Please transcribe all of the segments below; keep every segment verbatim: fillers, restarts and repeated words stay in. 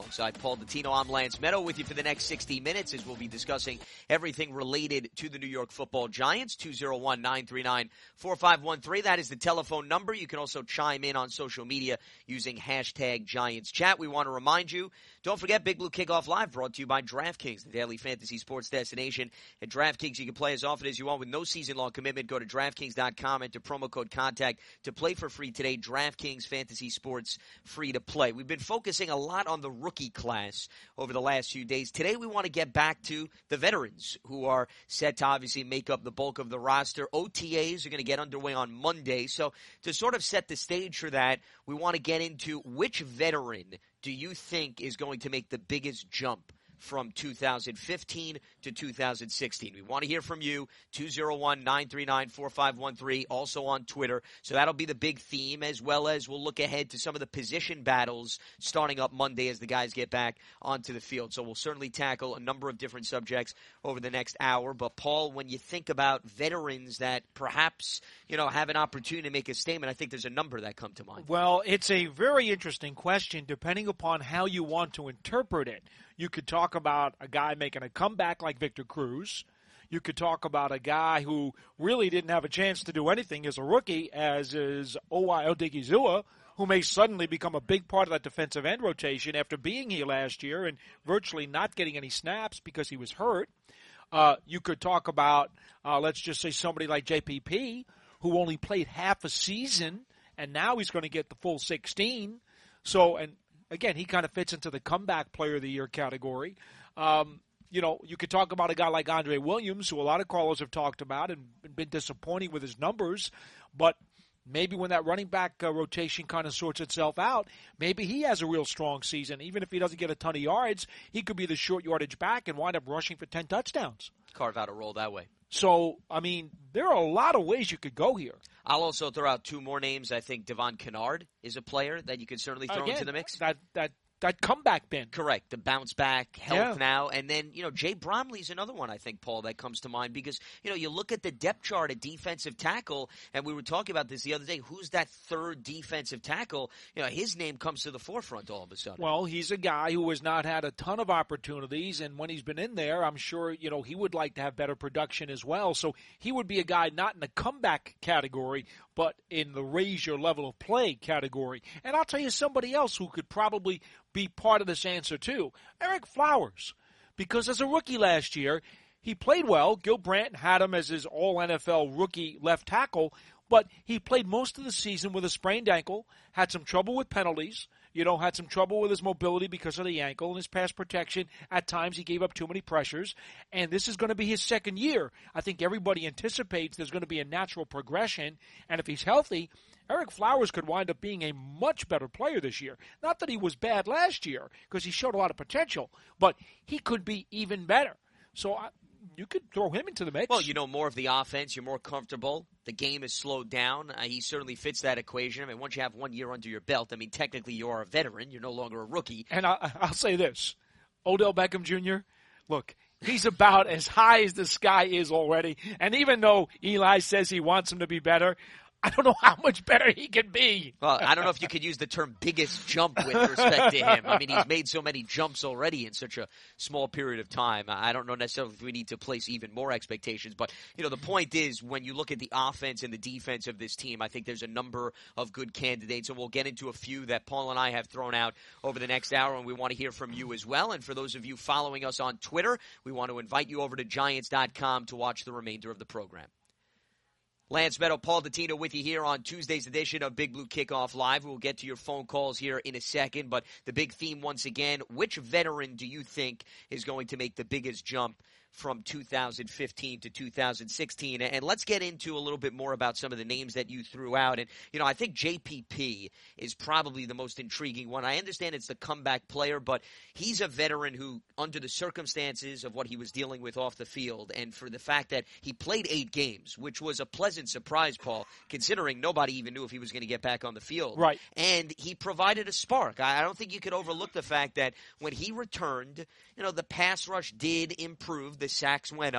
Alongside Paul Dottino, I'm Lance Meadow with you for the next sixty minutes as we'll be discussing everything related to the New York Football Giants. two oh one, nine three nine, four five one three. That is the telephone number. You can also chime in on social media using hashtag Giants Chat. We want to remind you, don't forget Big Blue Kickoff Live brought to you by DraftKings, the daily fantasy sports destination. At DraftKings, you can play as often as you want with no season-long commitment. Go to DraftKings dot com, enter promo code CONTACT to play for free today. DraftKings Fantasy Sports, free to play. We've been focusing a lot on the rookie class over the last few days. Today we want to get back to the veterans who are set to obviously make up the bulk of the roster. O T As are going to get underway on Monday. So to sort of set the stage for that, we want to get into which veteran do you think is going to make the biggest jump from two thousand fifteen to two thousand sixteen. We want to hear from you, two oh one, nine three nine, four five one three, also on Twitter. So that'll be the big theme, as well as we'll look ahead to some of the position battles starting up Monday as the guys get back onto the field. So we'll certainly tackle a number of different subjects over the next hour. But, Paul, when you think about veterans that perhaps, you know, have an opportunity to make a statement, I think there's a number that come to mind. Well, it's a very interesting question depending upon how you want to interpret it. You could talk about a guy making a comeback like Victor Cruz. You could talk about a guy who really didn't have a chance to do anything as a rookie, as is O I Odigizua, who may suddenly become a big part of that defensive end rotation after being here last year and virtually not getting any snaps because he was hurt. Uh, you could talk about, uh, let's just say, somebody like J P P, who only played half a season, and now he's going to get the full sixteen. So, and again, he kind of fits into the comeback player of the year category. Um, you know, you could talk about a guy like Andre Williams, who a lot of callers have talked about and been disappointing with his numbers. But maybe when that running back uh, rotation kind of sorts itself out, maybe he has a real strong season. Even if he doesn't get a ton of yards, he could be the short yardage back and wind up rushing for ten touchdowns. Carve out a role that way. So, I mean, there are a lot of ways you could go here. I'll also throw out two more names. I think Devon Kennard is a player that you could certainly throw Again, into the mix. That that that comeback bin. Correct. The bounce back, health Yeah. now. And then, you know, Jay Bromley's another one, I think, Paul, that comes to mind because, you know, you look at the depth chart at defensive tackle, and we were talking about this the other day. Who's that third defensive tackle? You know, his name comes to the forefront all of a sudden. Well, he's a guy who has not had a ton of opportunities, and when he's been in there, I'm sure, you know, he would like to have better production as well. So he would be a guy not in the comeback category, but in the raise your level of play category. And I'll tell you somebody else who could probably be part of this answer too, Eric Flowers. Because as a rookie last year, he played well. Gil Brandt had him as his all-N F L rookie left tackle, but he played most of the season with a sprained ankle, had some trouble with penalties, you know, had some trouble with his mobility because of the ankle and his pass protection. At times he gave up too many pressures, and this is going to be his second year. I think everybody anticipates there's going to be a natural progression, and if he's healthy, Eric Flowers could wind up being a much better player this year. Not that he was bad last year, because he showed a lot of potential, but he could be even better. So I, you could throw him into the mix. Well, you know more of the offense. You're more comfortable. The game is slowed down. Uh, he certainly fits that equation. I mean, once you have one year under your belt, I mean, technically you are a veteran. You're no longer a rookie. And I, I'll say this. Odell Beckham Junior, look, he's about as high as the sky is already. And even though Eli says he wants him to be better, I don't know how much better he can be. Well, I don't know if you could use the term biggest jump with respect to him. I mean, he's made so many jumps already in such a small period of time. I don't know necessarily if we need to place even more expectations. But, you know, the point is when you look at the offense and the defense of this team, I think there's a number of good candidates. And we'll get into a few that Paul and I have thrown out over the next hour, and we want to hear from you as well. And for those of you following us on Twitter, we want to invite you over to Giants dot com to watch the remainder of the program. Lance Meadow, Paul Dottino with you here on Tuesday's edition of Big Blue Kickoff Live. We'll get to your phone calls here in a second, but the big theme once again, which veteran do you think is going to make the biggest jump from two thousand fifteen to two thousand sixteen? And let's get into a little bit more about some of the names that you threw out. And, you know, I think J P P is probably the most intriguing one. I understand it's the comeback player, but he's a veteran who, under the circumstances of what he was dealing with off the field, and for the fact that he played eight games, which was a pleasant surprise, Paul, considering nobody even knew if he was going to get back on the field. Right. And he provided a spark. I don't think you could overlook the fact that when he returned, you know, the pass rush did improve. The sacks went up.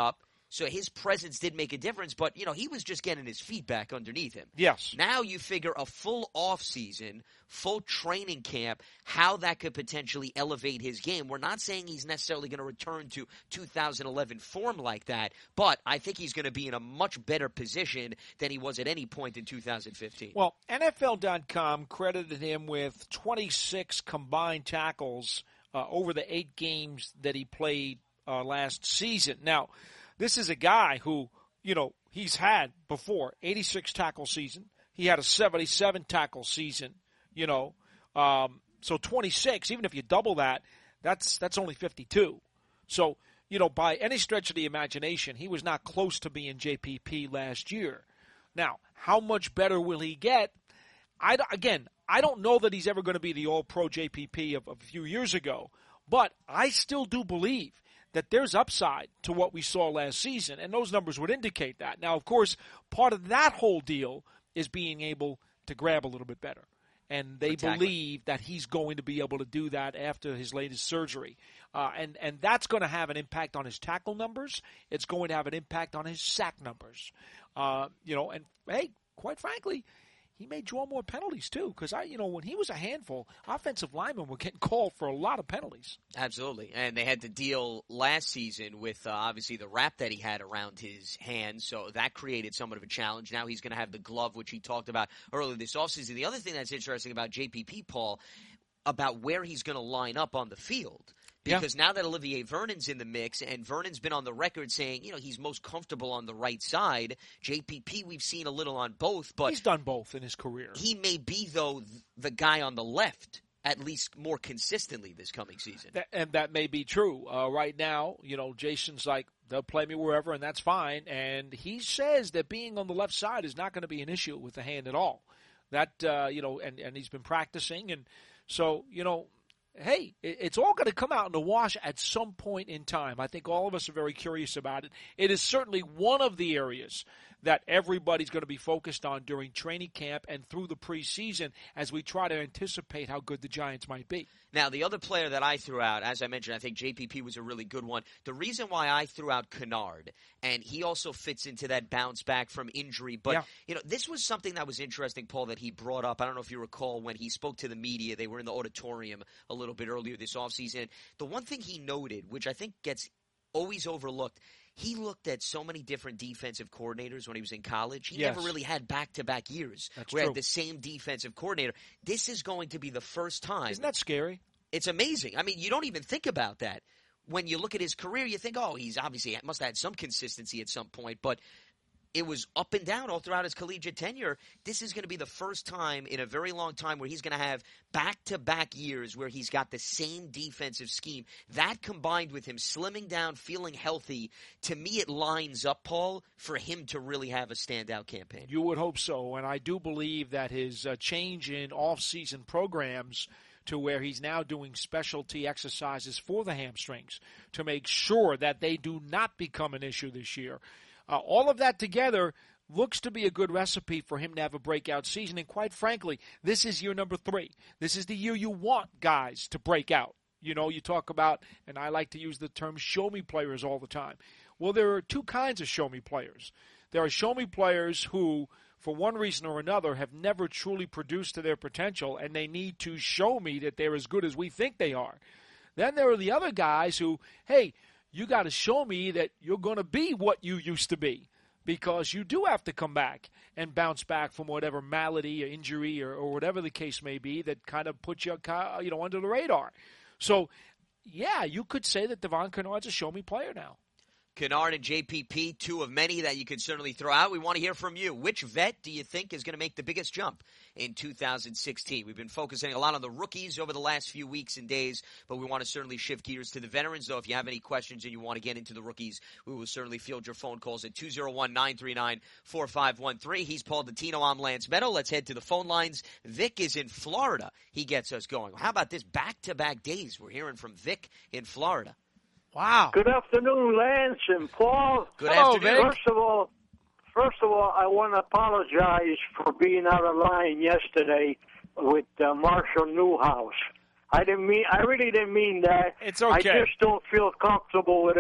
So his presence did make a difference, but, you know, he was just getting his feet back underneath him. Yes. Now you figure a full off season, full training camp, how that could potentially elevate his game. We're not saying he's necessarily going to return to two thousand eleven form like that, but I think he's going to be in a much better position than he was at any point in two thousand fifteen. Well, N F L dot com credited him with twenty-six combined tackles uh, over the eight games that he played uh, last season. Now, this is a guy who, you know, he's had before eighty-six tackle season. He had a seventy-seven tackle season, you know. Um, so twenty-six, even if you double that, that's that's only fifty-two. So, you know, by any stretch of the imagination, he was not close to being J P P last year. Now, how much better will he get? I, again, I don't know that he's ever going to be the all-pro J P P of, of a few years ago, but I still do believe that there's upside to what we saw last season, and those numbers would indicate that. Now, of course, part of that whole deal is being able to grab a little bit better, and they believe that he's going to be able to do that after his latest surgery. Uh, and, and that's going to have an impact on his tackle numbers. It's going to have an impact on his sack numbers. Uh, you know, and, hey, quite frankly, he may draw more penalties, too, because, I, you know, when he was a handful, offensive linemen were getting called for a lot of penalties. Absolutely. And they had to deal last season with, uh, obviously, the wrap that he had around his hands, so that created somewhat of a challenge. Now he's going to have the glove, which he talked about earlier this offseason. The other thing that's interesting about J P P, Paul, about where he's going to line up on the field. Because yeah. now that Olivier Vernon's in the mix, and Vernon's been on the record saying, you know, he's most comfortable on the right side. J P P, we've seen a little on both, but he's done both in his career. He may be, though, the guy on the left, at least more consistently this coming season. That, and that may be true. Uh, right now, you know, Jason's like, they'll play me wherever, and that's fine. And he says that being on the left side is not going to be an issue with the hand at all. That, uh, you know, and, and he's been practicing. And so, you know, hey, it's all going to come out in the wash at some point in time. I think all of us are very curious about it. It is certainly one of the areas that everybody's going to be focused on during training camp and through the preseason as we try to anticipate how good the Giants might be. Now, the other player that I threw out, as I mentioned, I think J P P was a really good one. The reason why I threw out Kennard, and he also fits into that bounce back from injury, but, yeah. you know, this was something that was interesting, Paul, that he brought up. I don't know if you recall when he spoke to the media. They were in the auditorium a little bit earlier this offseason. The one thing he noted, which I think gets always overlooked, he looked at so many different defensive coordinators when he was in college. He yes. never really had back-to-back years That's where he true. had the same defensive coordinator. This is going to be the first time. Isn't that scary? It's amazing. I mean, you don't even think about that. When you look at his career, you think, oh, he's obviously must have had some consistency at some point, but it was up and down all throughout his collegiate tenure. This is going to be the first time in a very long time where he's going to have back-to-back years where he's got the same defensive scheme. That combined with him slimming down, feeling healthy, to me it lines up, Paul, for him to really have a standout campaign. You would hope so, and I do believe that his uh, change in off-season programs to where he's now doing specialty exercises for the hamstrings to make sure that they do not become an issue this year. Uh, all of that together looks to be a good recipe for him to have a breakout season. And quite frankly, this is year number three. This is the year you want guys to break out. You know, you talk about, and I like to use the term show-me players all the time. Well, there are two kinds of show-me players. There are show-me players who, for one reason or another, have never truly produced to their potential, and they need to show me that they're as good as we think they are. Then there are the other guys who, hey, you got to show me that you're going to be what you used to be, because you do have to come back and bounce back from whatever malady or injury or, or whatever the case may be that kind of puts you, you know, under the radar. So, yeah, you could say that Devon Kennard's a show-me player now. Kennard and J P P, two of many that you can certainly throw out. We want to hear from you. Which vet do you think is going to make the biggest jump in two thousand sixteen? We've been focusing a lot on the rookies over the last few weeks and days, but we want to certainly shift gears to the veterans. Though, if you have any questions and you want to get into the rookies, we will certainly field your phone calls at two oh one, nine three nine, four five one three. He's Paul Dottino. I'm Lance Meadow. Let's head to the phone lines. Vic is in Florida. He gets us going. How about this back-to-back days? We're hearing from Vic in Florida. Wow. Good afternoon, Lance and Paul. Good Hello, afternoon. Vic. First of all, first of all, I want to apologize for being out of line yesterday with uh, Marshall Newhouse. I didn't mean. I really didn't mean that. It's okay. I just don't feel comfortable with him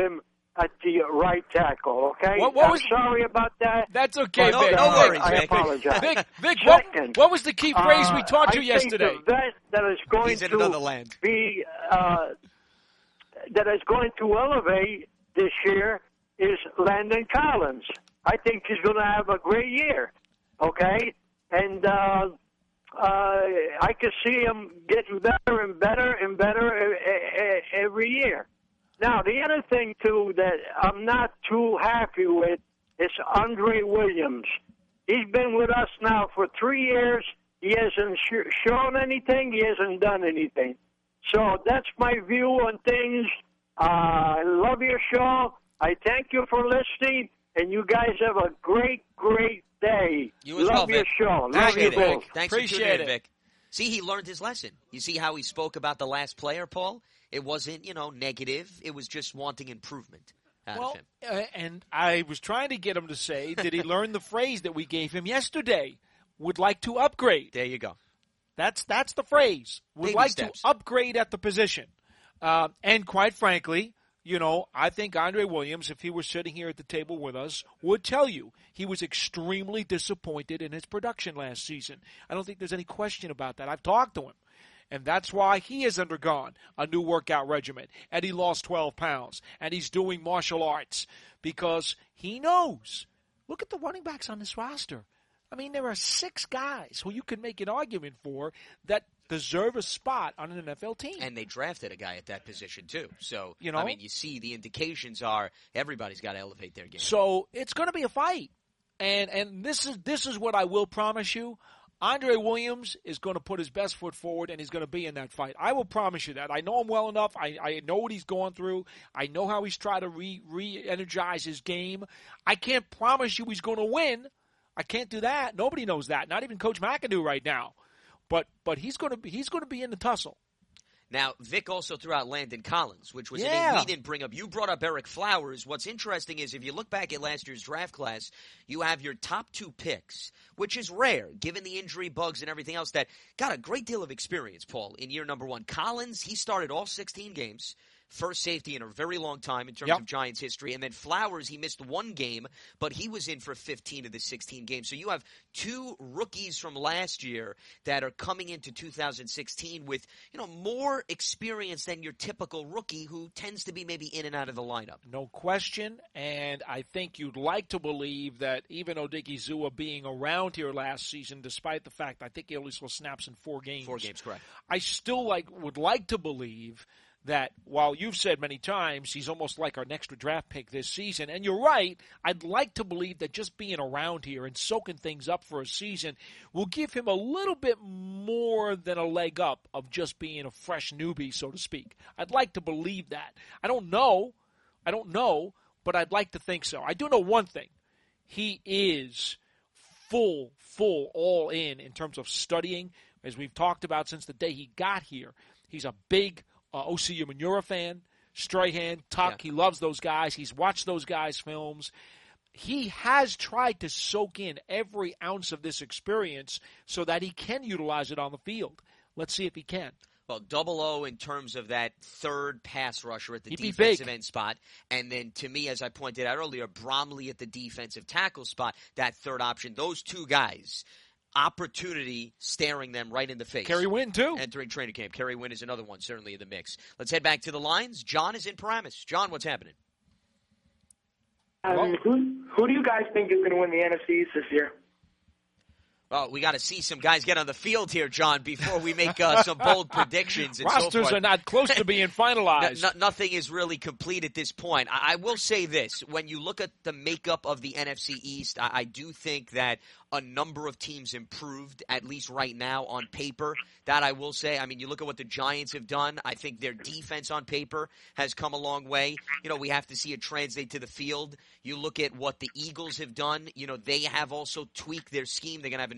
at the right tackle, okay? What- what I'm was- sorry about that. That's okay, No, Vic. no I- worries, I Vic. apologize. Vic, Vic what, Second, what was the key phrase we Uh, taught you I yesterday? think the vet that is going He's in to another land. be uh, that is going to elevate this year is Landon Collins. I think he's going to have a great year. Okay, and uh, uh, I can see him getting better and better and better every year. Now, the other thing too that I'm not too happy with is Andre Williams. He's been with us now for three years. He hasn't sh- shown anything. He hasn't done anything. So that's my view on things. Uh, I love your show. I thank you for listening, and you guys have a great, great day. You as love well, your Vic. show. Love Appreciate you it. both. Thanks Appreciate for tuning in, it. Vic. See, he learned his lesson. You see how he spoke about the last player, Paul? It wasn't, you know, negative. It was just wanting improvement out Well, of him. uh, and I was trying to get him to say, did he learn the phrase that we gave him yesterday? Would like to upgrade. There you go. That's that's the phrase. Would Baby like steps. to upgrade at the position. Uh, and quite frankly, you know, I think Andre Williams, if he were sitting here at the table with us, would tell you he was extremely disappointed in his production last season. I don't think there's any question about that. I've talked to him. And that's why he has undergone a new workout regimen. And he lost twelve pounds. And he's doing martial arts because he knows. Look at the running backs on this roster. I mean, there are six guys who you can make an argument for that deserve a spot on an N F L team. And they drafted a guy at that position, too. So, You know? I mean, you see the indications are everybody's got to elevate their game. So it's going to be a fight. And and this is this is what I will promise you. Andre Williams is going to put his best foot forward, and he's going to be in that fight. I will promise you that. I know him well enough. I, I know what he's going through. I know how he's trying to re, re-energize his game. I can't promise you he's going to win. I can't do that. Nobody knows that. Not even Coach McAdoo right now. But but he's going to be he's going to be in the tussle. Now, Vic also threw out Landon Collins, which was a Yeah. name we didn't bring up. You brought up Eric Flowers. What's interesting is if you look back at last year's draft class, you have your top two picks, which is rare given the injury bugs and everything else that got a great deal of experience, Paul, in year number one. Collins, he started all sixteen games. First safety in a very long time in terms Yep. of Giants history. And then Flowers, he missed one game, but he was in for fifteen of the sixteen games. So you have two rookies from last year that are coming into two thousand sixteen with, you know, more experience than your typical rookie who tends to be maybe in and out of the lineup. No question, and I think you'd like to believe that even Odigizua being around here last season, despite the fact I think he only saw snaps in four games. Four games, correct. I still like would like to believe that while you've said many times he's almost like our next draft pick this season, and you're right, I'd like to believe that just being around here and soaking things up for a season will give him a little bit more than a leg up of just being a fresh newbie, so to speak. I'd like to believe that. I don't know. I don't know, but I'd like to think so. I do know one thing. He is full, full, all in in terms of studying, as we've talked about since the day he got here. He's a big Uh, O C Umenyiora fan, Strahan, Tuck. Yeah. He loves those guys. He's watched those guys' films. He has tried to soak in every ounce of this experience so that he can utilize it on the field. Let's see if he can. Well, double O in terms of that third pass rusher at the He'd be defensive big. end spot. And then to me, as I pointed out earlier, Bromley at the defensive tackle spot, that third option. Those two guys, opportunity staring them right in the face. Kerry Wynn, too. Entering training camp. Kerry Wynn is another one, certainly in the mix. Let's head back to the lines. John is in Paramus. John, what's happening? Um, who who do you guys think is going to win the N F C East this year? Well, we got to see some guys get on the field here, John, before we make uh, some bold predictions and so Rosters forth. are not close to being finalized. No, no, nothing is really complete at this point. I, I will say this. When you look at the makeup of the N F C East, I, I do think that a number of teams improved, at least right now on paper. That I will say. I mean, you look at what the Giants have done. I think their defense on paper has come a long way. You know, we have to see it translate to the field. You look at what the Eagles have done. You know, they have also tweaked their scheme. They're going to have a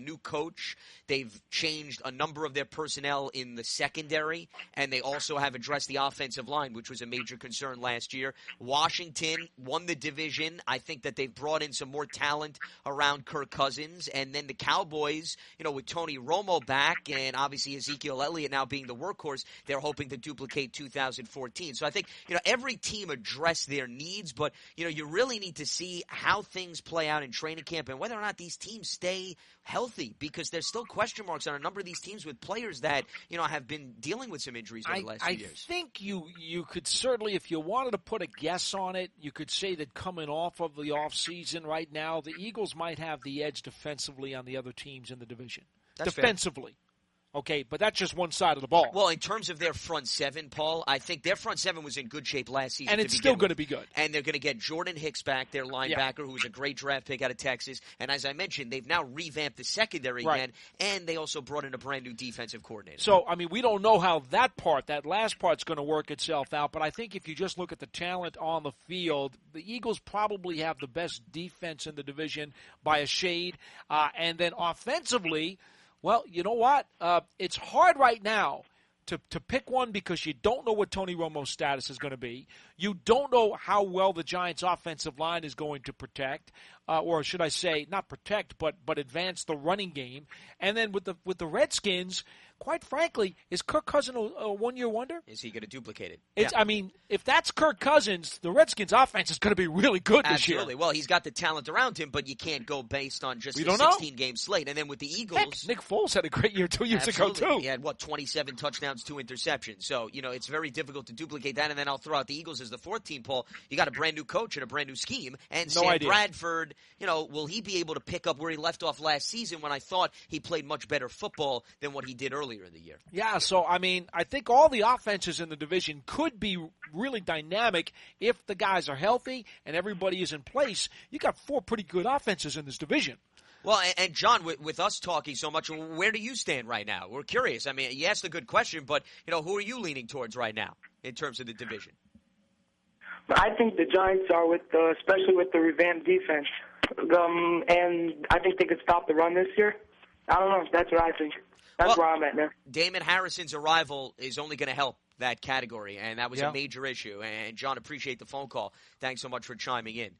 new coach. They've changed a number of their personnel in the secondary, and they also have addressed the offensive line, which was a major concern last year. Washington won the division. I think that they've brought in some more talent around Kirk Cousins. And then the Cowboys, you know, with Tony Romo back and obviously Ezekiel Elliott now being the workhorse, they're hoping to duplicate two thousand fourteen. So I think, you know, every team addressed their needs, but, you know, you really need to see how things play out in training camp and whether or not these teams stay healthy, because there's still question marks on a number of these teams with players that, you know, have been dealing with some injuries over I, the last I few years. I think you, you could certainly, if you wanted to put a guess on it, you could say that coming off of the offseason right now, the Eagles might have the edge defensively on the other teams in the division. That's defensively. Fair. Okay, but that's just one side of the ball. Well, in terms of their front seven, Paul, I think their front seven was in good shape last season. And it's still going to be good. And they're going to get Jordan Hicks back, their linebacker, yeah. who was a great draft pick out of Texas. And as I mentioned, they've now revamped the secondary right. again, and they also brought in a brand new defensive coordinator. So, I mean, we don't know how that part, that last part's going to work itself out, but I think if you just look at the talent on the field, the Eagles probably have the best defense in the division by a shade. Uh, and then offensively, well, you know what? Uh, it's hard right now to, to pick one because you don't know what Tony Romo's status is going to be. You don't know how well the Giants' offensive line is going to protect, uh, or should I say, not protect, but but advance the running game. And then with the with the Redskins, quite frankly, is Kirk Cousins a, a one-year wonder? Is he going to duplicate it? It's, yeah. I mean, if that's Kirk Cousins, the Redskins' offense is going to be really good this Absolutely. year. Absolutely. Well, he's got the talent around him, but you can't go based on just we the sixteen-game know. slate. And then with the Eagles, Heck, Nick Foles had a great year two years absolutely. ago too. He had what twenty-seven touchdowns, two interceptions. So you know it's very difficult to duplicate that. And then I'll throw out the Eagles as the fourth team. Paul, you got a brand new coach and a brand new scheme. And no Sam idea. Bradford, you know, will he be able to pick up where he left off last season when I thought he played much better football than what he did earlier in the year? Yeah. So I mean, I think all the offenses in the division could be really dynamic if the guys are healthy and everybody is in place. You got four pretty good offenses in this division. Well, and, and John, with, with us talking so much, where do you stand right now? We're curious. I mean, you asked a good question, but, you know, who are you leaning towards right now in terms of the division? I think the Giants are, with the, especially with the revamped defense. Um, and I think they could stop the run this year. I don't know. That's what I think. That's well, where I'm at now. Damon Harrison's arrival is only going to help that category, and that was yeah. a major issue. And, John, appreciate the phone call. Thanks so much for chiming in.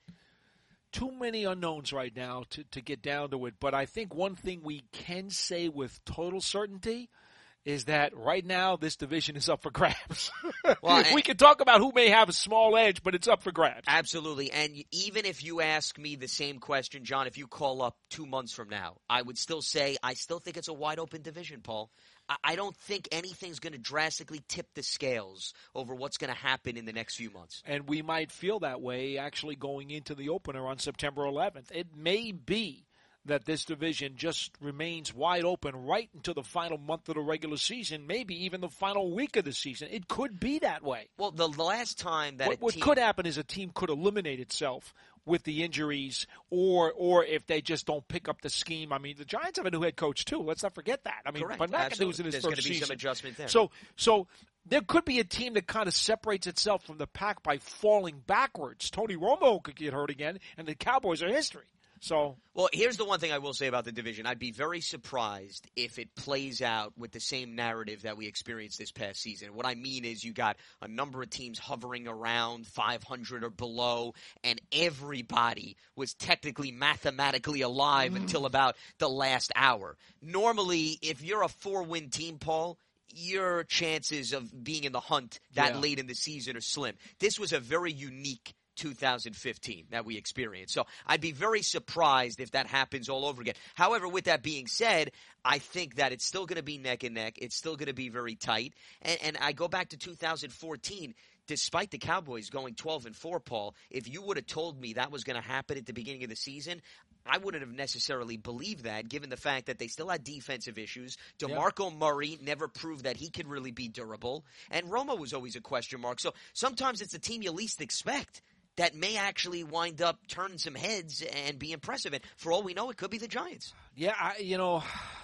Too many unknowns right now to, to get down to it, but I think one thing we can say with total certainty is that right now this division is up for grabs. Well, we can talk about who may have a small edge, but it's up for grabs. Absolutely. And even if you ask me the same question, John, if you call up two months from now, I would still say I still think it's a wide-open division, Paul. I don't think anything's going to drastically tip the scales over what's going to happen in the next few months. And we might feel that way actually going into the opener on September eleventh. It may be that this division just remains wide open right until the final month of the regular season, maybe even the final week of the season. It could be that way. Well, the last time that what, a what team... could happen is a team could eliminate itself with the injuries, or or if they just don't pick up the scheme. I mean, the Giants have a new head coach too. Let's not forget that. I mean, Panaka was in his There's first going to be season. some adjustment there. So, so there could be a team that kind of separates itself from the pack by falling backwards. Tony Romo could get hurt again, and the Cowboys are history. So, well, here's the one thing I will say about the division. I'd be very surprised if it plays out with the same narrative that we experienced this past season. What I mean is you got a number of teams hovering around five hundred or below, and everybody was technically mathematically alive mm. until about the last hour. Normally, if you're a four-win team, Paul, your chances of being in the hunt that yeah. late in the season are slim. This was a very unique two thousand fifteen that we experienced. So I'd be very surprised if that happens all over again. However, with that being said, I think that it's still going to be neck and neck. It's still going to be very tight. And, and I go back to two thousand fourteen. Despite the Cowboys going twelve and four, Paul, if you would have told me that was going to happen at the beginning of the season, I wouldn't have necessarily believed that, given the fact that they still had defensive issues. DeMarco yeah. Murray never proved that he could really be durable. And Romo was always a question mark. So sometimes it's the team you least expect that may actually wind up turning some heads and be impressive. And for all we know, it could be the Giants. Yeah, I, you know,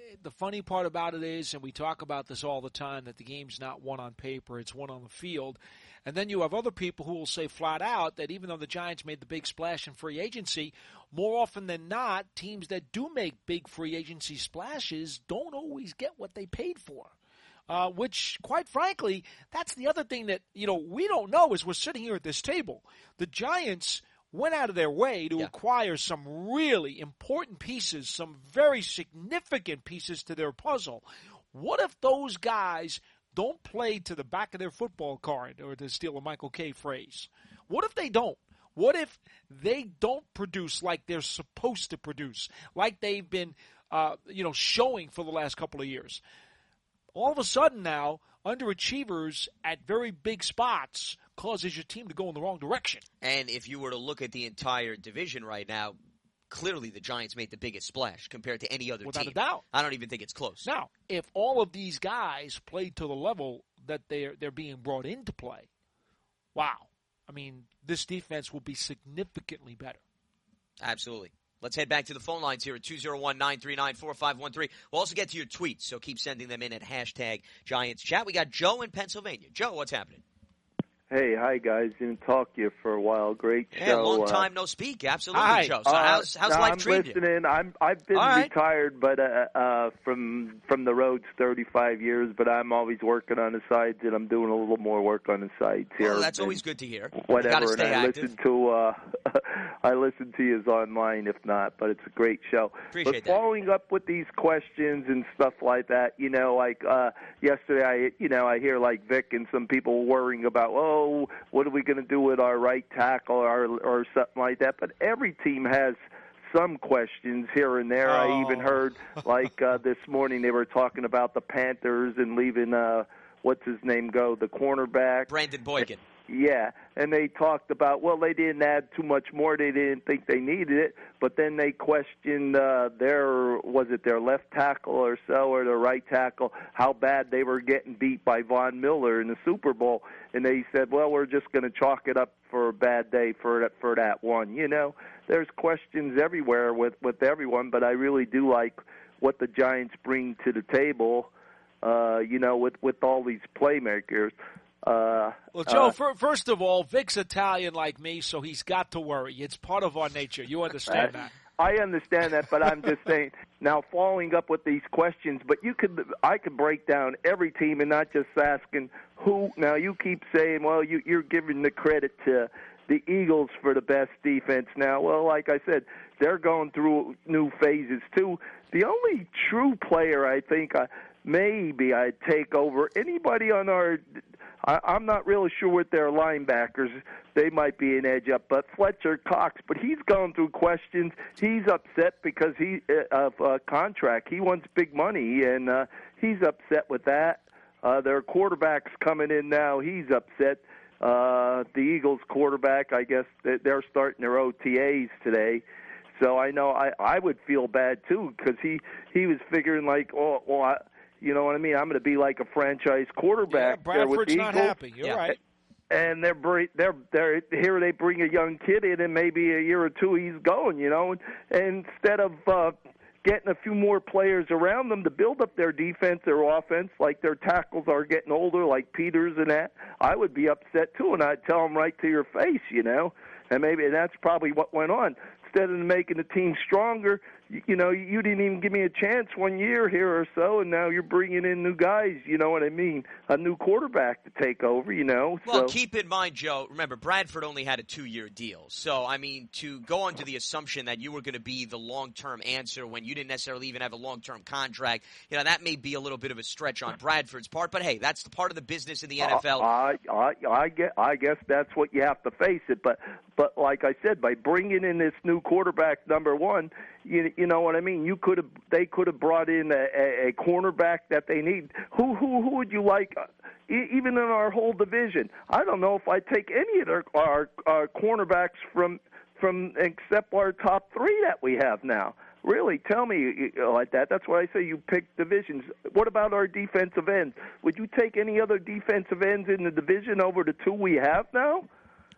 the funny part about it is, and we talk about this all the time, that the game's not won on paper, it's won on the field. And then you have other people who will say flat out that even though the Giants made the big splash in free agency, more often than not, teams that do make big free agency splashes don't always get what they paid for. Uh, which, quite frankly, that's the other thing that, you know, we don't know as we're sitting here at this table. The Giants went out of their way to yeah. acquire some really important pieces, some very significant pieces to their puzzle. What if those guys don't play to the back of their football card, or to steal a Michael Kay phrase? What if they don't? What if they don't produce like they're supposed to produce, like they've been, uh, you know, showing for the last couple of years? All of a sudden now, underachievers at very big spots causes your team to go in the wrong direction. And if you were to look at the entire division right now, clearly the Giants made the biggest splash compared to any other Without team. a doubt. I don't even think it's close. Now, if all of these guys played to the level that they're they're being brought into play, wow. I mean, this defense will be significantly better. Absolutely. Let's head back to the phone lines here at two oh one, nine three nine, four five one three. We'll also get to your tweets, so keep sending them in at hashtag Giants Chat. We got Joe in Pennsylvania. Joe, what's happening? Hey, hi, guys. Didn't talk to you for a while. Great show. Yeah, long uh, time no speak. Absolutely, hi. Joe. So uh, how's, how's no, life I'm treating you? listening. I'm, I've been All right. retired but uh, uh, from from the roads thirty-five years, but I'm always working on the sides, and I'm doing a little more work on the sides here. Well, that's and always good to hear. Whatever, You gotta stay and I active. listen to uh, I listen to you online, if not, but it's a great show. Appreciate but that. following up with these questions and stuff like that, you know, like uh, yesterday, I you know I hear like Vic and some people worrying about, oh, what are we going to do with our right tackle or or something like that. But every team has some questions here and there. Oh. I even heard like uh, this morning they were talking about the Panthers and leaving uh, what's his name go, the cornerback. Brandon Boykin. Yeah, and they talked about, well, they didn't add too much more. They didn't think they needed it. But then they questioned uh, their, was it their left tackle or so, or their right tackle, how bad they were getting beat by Von Miller in the Super Bowl. And they said, well, we're just going to chalk it up for a bad day for that, for that one. You know, there's questions everywhere with, with everyone, but I really do like what the Giants bring to the table, uh, you know, with, with all these playmakers. Uh, Well, Joe, uh, fir- first of all, Vic's Italian like me, so he's got to worry. It's part of our nature. You understand that? I understand that, but I'm just saying, now following up with these questions, but you could, I could break down every team and not just asking who. Now, you keep saying, well, you, you're giving the credit to the Eagles for the best defense now. Well, like I said, they're going through new phases, too. The only true player I think I, maybe I'd take over anybody on our – I, I'm not really sure with their linebackers. They might be an edge up, but Fletcher Cox. But he's going through questions. He's upset because he uh, of uh, contract. He wants big money, and uh, he's upset with that. Uh, their quarterback's coming in now. He's upset. Uh, the Eagles quarterback, I guess they're starting their O T As today. So I know I, I would feel bad too because he, he was figuring like, oh, well, I, you know what I mean? I'm going to be like a franchise quarterback. Yeah, there with Bradford's the not Eagles. happy. You're Yeah. right. And they're br- they're they're here. They bring a young kid in, and maybe a year or two he's going. You know, and instead of uh, getting a few more players around them to build up their defense, their offense, like their tackles are getting older, like Peters and that, I would be upset too, and I'd tell them right to your face. You know, and maybe that's probably what went on. Instead of making the team stronger, you, you know, you didn't even give me a chance one year here or so, and now you're bringing in new guys, you know what I mean, a new quarterback to take over, you know. Well, so. keep in mind, Joe, remember, Bradford only had a two-year deal. So, I mean, to go under the assumption that you were going to be the long-term answer when you didn't necessarily even have a long-term contract, you know, that may be a little bit of a stretch on Bradford's part. But, hey, that's the part of the business in the N F L. Uh, I, I, I, get, I guess that's what you have to face it. But, but like I said, by bringing in this new quarterback, number one, you, you know what I mean. You could have, they could have brought in a, a, a cornerback that they need. Who, who, who would you like? Uh, e- even in our whole division, I don't know if I'd take any of their, our, our cornerbacks from, from except our top three that we have now. Really, tell me like that. That's why I say you pick divisions. What about our defensive ends? Would you take any other defensive ends in the division over the two we have now?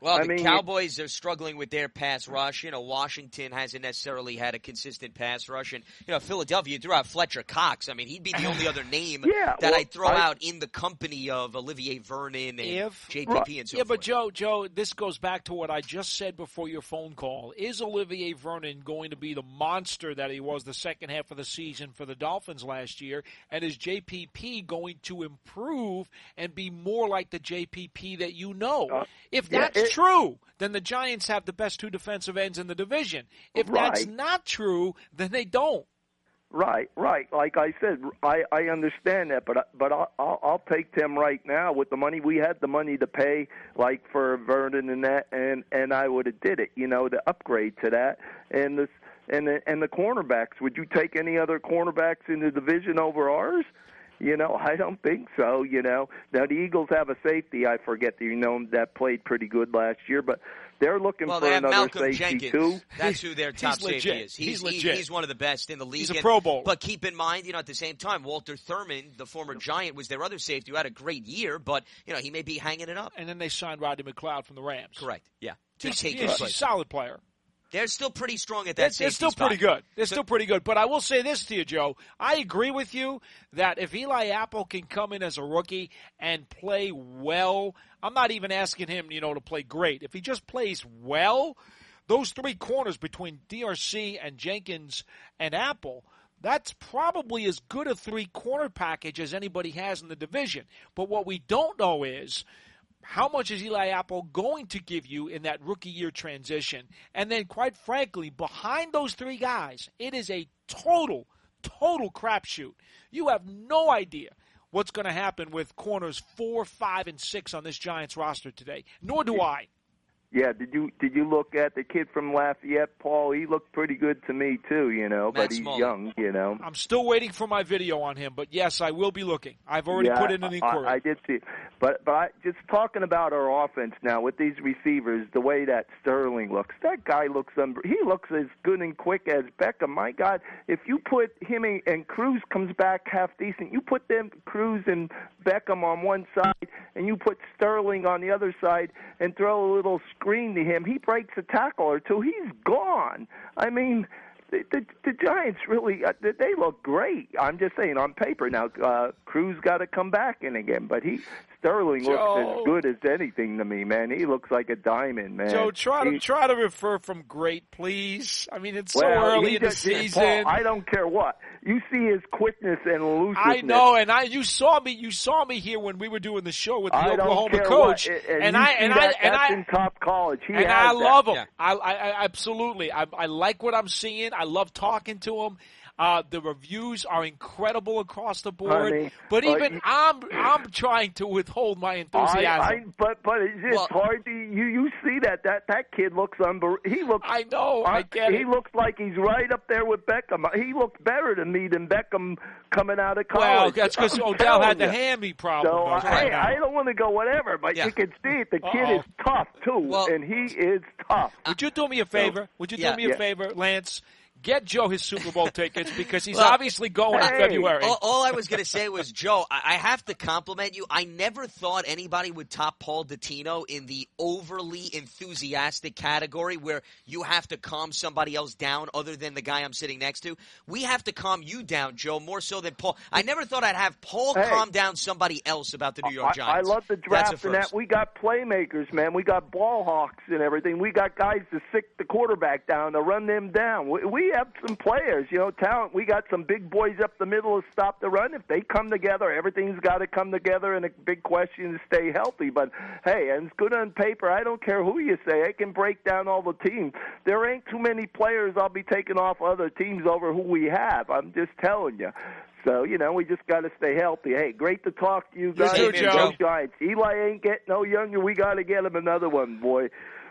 Well, I the mean, Cowboys are struggling with their pass rush. You know, Washington hasn't necessarily had a consistent pass rush. And, you know, Philadelphia, you threw out Fletcher Cox. I mean, he'd be the only other name yeah, that well, I'd throw I, out in the company of Olivier Vernon and if, J P P right, and so yeah, forth. but Joe, Joe, this goes back to what I just said before your phone call. Is Olivier Vernon going to be the monster that he was the second half of the season for the Dolphins last year? And is J P P going to improve and be more like the J P P that you know? Uh, if yeah, that's it, true, then the Giants have the best two defensive ends in the division. If right. that's not true, then they don't. Right, right. Like I said, I, I understand that, but but I'll, I'll I'll take them right now with the money we had, the money to pay, like for Vernon and that, and and I would have did it, you know, to upgrade to that, and this and the, and the cornerbacks. Would you take any other cornerbacks in the division over ours? You know, I don't think so. You know, now the Eagles have a safety. I forget the you know that played pretty good last year, but they're looking well, for they have another Malcolm safety Jenkins. too. That's who their top He's safety legit. is. He's, He's he- legit. he's one of the best in the league. He's a And- Pro Bowl. But keep in mind, you know, at the same time, Walter Thurman, the former Giant, was their other safety who had a great year, but you know he may be hanging it up. And then they signed Rodney McLeod from the Rams. Correct. Yeah. To He's, take he's, his he's a place. solid player. They're still pretty strong at that They're, safety they're still spot. pretty good. They're So- still pretty good. But I will say this to you, Joe. I agree with you that if Eli Apple can come in as a rookie and play well, I'm not even asking him, you know, to play great. If he just plays well, those three corners between D R C and Jenkins and Apple, that's probably as good a three-corner package as anybody has in the division. But what we don't know is how much is Eli Apple going to give you in that rookie year transition? And then, quite frankly, behind those three guys, it is a total, total crapshoot. You have no idea what's going to happen with corners four, five, and six on this Giants roster today. Nor do I. Yeah, did you did you look at the kid from Lafayette, Paul? He looked pretty good to me too, you know, Matt but he's Smalley. young, you know. I'm still waiting for my video on him, but yes, I will be looking. I've already yeah, put in an inquiry. I, I did see it. But but I, just talking about our offense now with these receivers, the way that Sterling looks, that guy looks un- he looks as good and quick as Beckham. My God, if you put him in, and Cruz comes back half decent, you put them Cruz and Beckham on one side, and you put Sterling on the other side, and throw a little screen to him, he breaks a tackle or two, he's gone. I mean, the, the, the Giants really, uh, they look great. I'm just saying, on paper now, uh, Cruz got to come back in again, but he Sterling looks Joe. as good as anything to me, man. He looks like a diamond, man. Joe, try to He- try to refer from great, please. I mean, it's so well, early he in the just- season. Paul, I don't care what. You see his quickness and elusiveness. I know, and I you saw me you saw me here when we were doing the show with the I don't Oklahoma care coach, what. and And, you I see and that, I and that's I in top college. He and has I that. love him. Yeah. I, I, I absolutely. I, I like what I'm seeing. I love talking to him. Uh, the reviews are incredible across the board. Honey, but uh, even you- I'm I'm trying to withhold my I, enthusiasm. I, but but it's just Well- hard to you. You see that that that kid looks unbelievable. He looks. I know. I uh, get he it. looks like he's right up there with Beckham. He looks better to me than Beckham coming out of college. Well, that's because I'm Odell had telling the you. hammy problem. So though, I, right now. I don't want to go whatever, but Yeah. you can see it. The kid Uh-oh. is tough too, Well- and he is tough. Would you do me a favor? Would you Yeah. do me a Yeah. favor, Lance? Get Joe his Super Bowl tickets because he's Well, obviously going in hey, February. All, all I was going to say was, Joe, I, I have to compliment you. I never thought anybody would top Paul Dottino in the overly enthusiastic category where you have to calm somebody else down other than the guy I'm sitting next to. We have to calm you down, Joe, more so than Paul. I never thought I'd have Paul Hey. calm down somebody else about the New York I, Giants. I love the That's a draft and that. first. We got playmakers, man. We got ball hawks and everything. We got guys to sick the quarterback down, to run them down. We, we have some players, you know, talent. We got some big boys up the middle to stop the run. If they come together, everything's got to come together, and a big question is stay healthy. But, hey, and it's good on paper. I don't care who you say. I can break down all the teams. There ain't too many players I'll be taking off other teams over who we have. I'm just telling you. So, you know, we just got to stay healthy. Hey, great to talk to you guys. too, And Joe. go Giants. Eli ain't getting no younger. We got to get him another one, boy.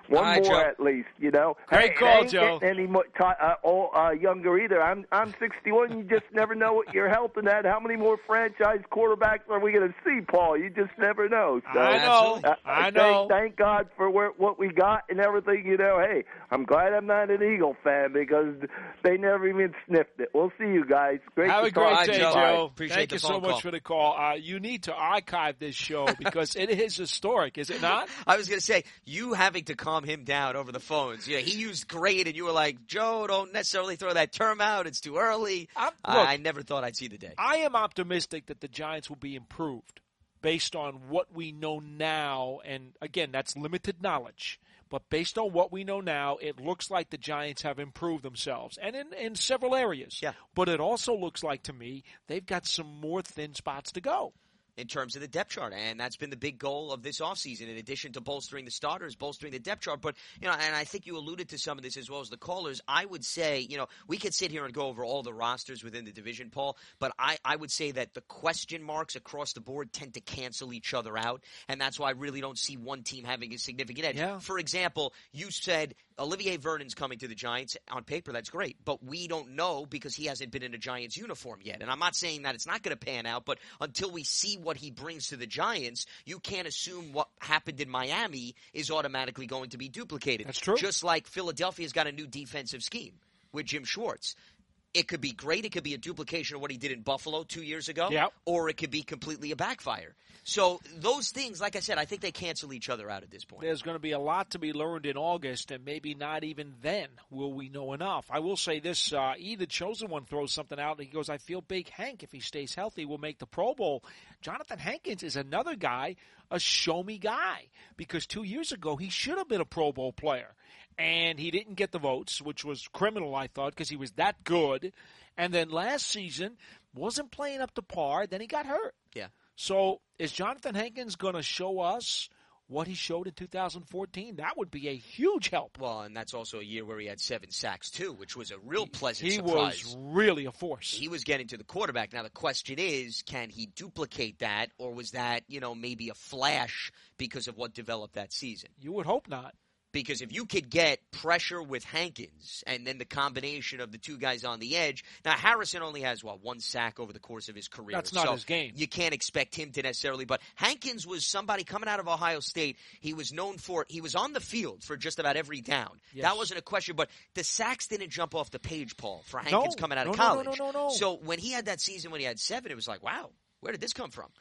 One right, more Joe. at least, you know. Great hey, call, they ain't Joe. getting any more t- uh, old, uh, younger either. I'm I'm sixty-one. You just never know what you're helping at. How many more franchise quarterbacks are we going to see, Paul? You just never know. So, I know. uh, I thank, know. Thank God for where, what we got and everything. You know, hey, I'm glad I'm not an Eagle fan because they never even sniffed it. We'll see you guys. Great Have to a great talk day, to you. Joe. Joe. Appreciate Thank the you so phone much call. for the call. Uh, you need to archive this show because it is historic, is it not? I was going to say, you having to calm him down over the phones. Yeah, he used great, and you were like, Joe, don't necessarily throw that term out. It's too early. I'm- I, look, I never thought I'd see the day. I am optimistic that the Giants will be improved based on what we know now. And, again, that's limited knowledge. But based on what we know now, it looks like the Giants have improved themselves, and in, in several areas. Yeah. But it also looks like, to me, they've got some more thin spots to go. In terms of the depth chart, and that's been the big goal of this offseason, in addition to bolstering the starters, bolstering the depth chart. But, you know, and I think you alluded to some of this as well as the callers. I would say, you know, we could sit here and go over all the rosters within the division, Paul, but I, I would say that the question marks across the board tend to cancel each other out, and that's why I really don't see one team having a significant edge. Yeah. For example, you said Olivier Vernon's coming to the Giants. On paper, that's great, but we don't know because he hasn't been in a Giants uniform yet. And I'm not saying that it's not going to pan out, but until we see what he brings to the Giants, you can't assume what happened in Miami is automatically going to be duplicated. That's true. Just like Philadelphia's got a new defensive scheme with Jim Schwartz. It could be great. It could be a duplication of what he did in Buffalo two years ago. Yep. Or it could be completely a backfire. So those things, like I said, I think they cancel each other out at this point. There's going to be a lot to be learned in August, and maybe not even then will we know enough. I will say this, uh, E, the chosen one, throws something out, and he goes, I feel Big Hank, if he stays healthy, will make the Pro Bowl. Jonathan Hankins is another guy, a show-me guy, because two years ago he should have been a Pro Bowl player. And he didn't get the votes, which was criminal, I thought, because he was that good. And then last season, wasn't playing up to par. Then he got hurt. Yeah. So is Jonathan Hankins going to show us what he showed in two thousand fourteen? That would be a huge help. Well, and that's also a year where he had seven sacks, too, which was a real pleasant he surprise. was really a force. He was getting to the quarterback. Now, the question is, can he duplicate that, or was that, you know, maybe a flash because of what developed that season? You would hope not. Because if you could get pressure with Hankins and then the combination of the two guys on the edge. Now, Harrison only has, what, one sack over the course of his career. That's not so his game. You can't expect him to necessarily. But Hankins was somebody coming out of Ohio State. He was known for, he was on the field for just about every down. Yes. That wasn't a question. But the sacks didn't jump off the page, Paul, for Hankins No. coming out No, of no, no, college. no, no, no. So when he had that season when he had seven, it was like, wow, where did this come from?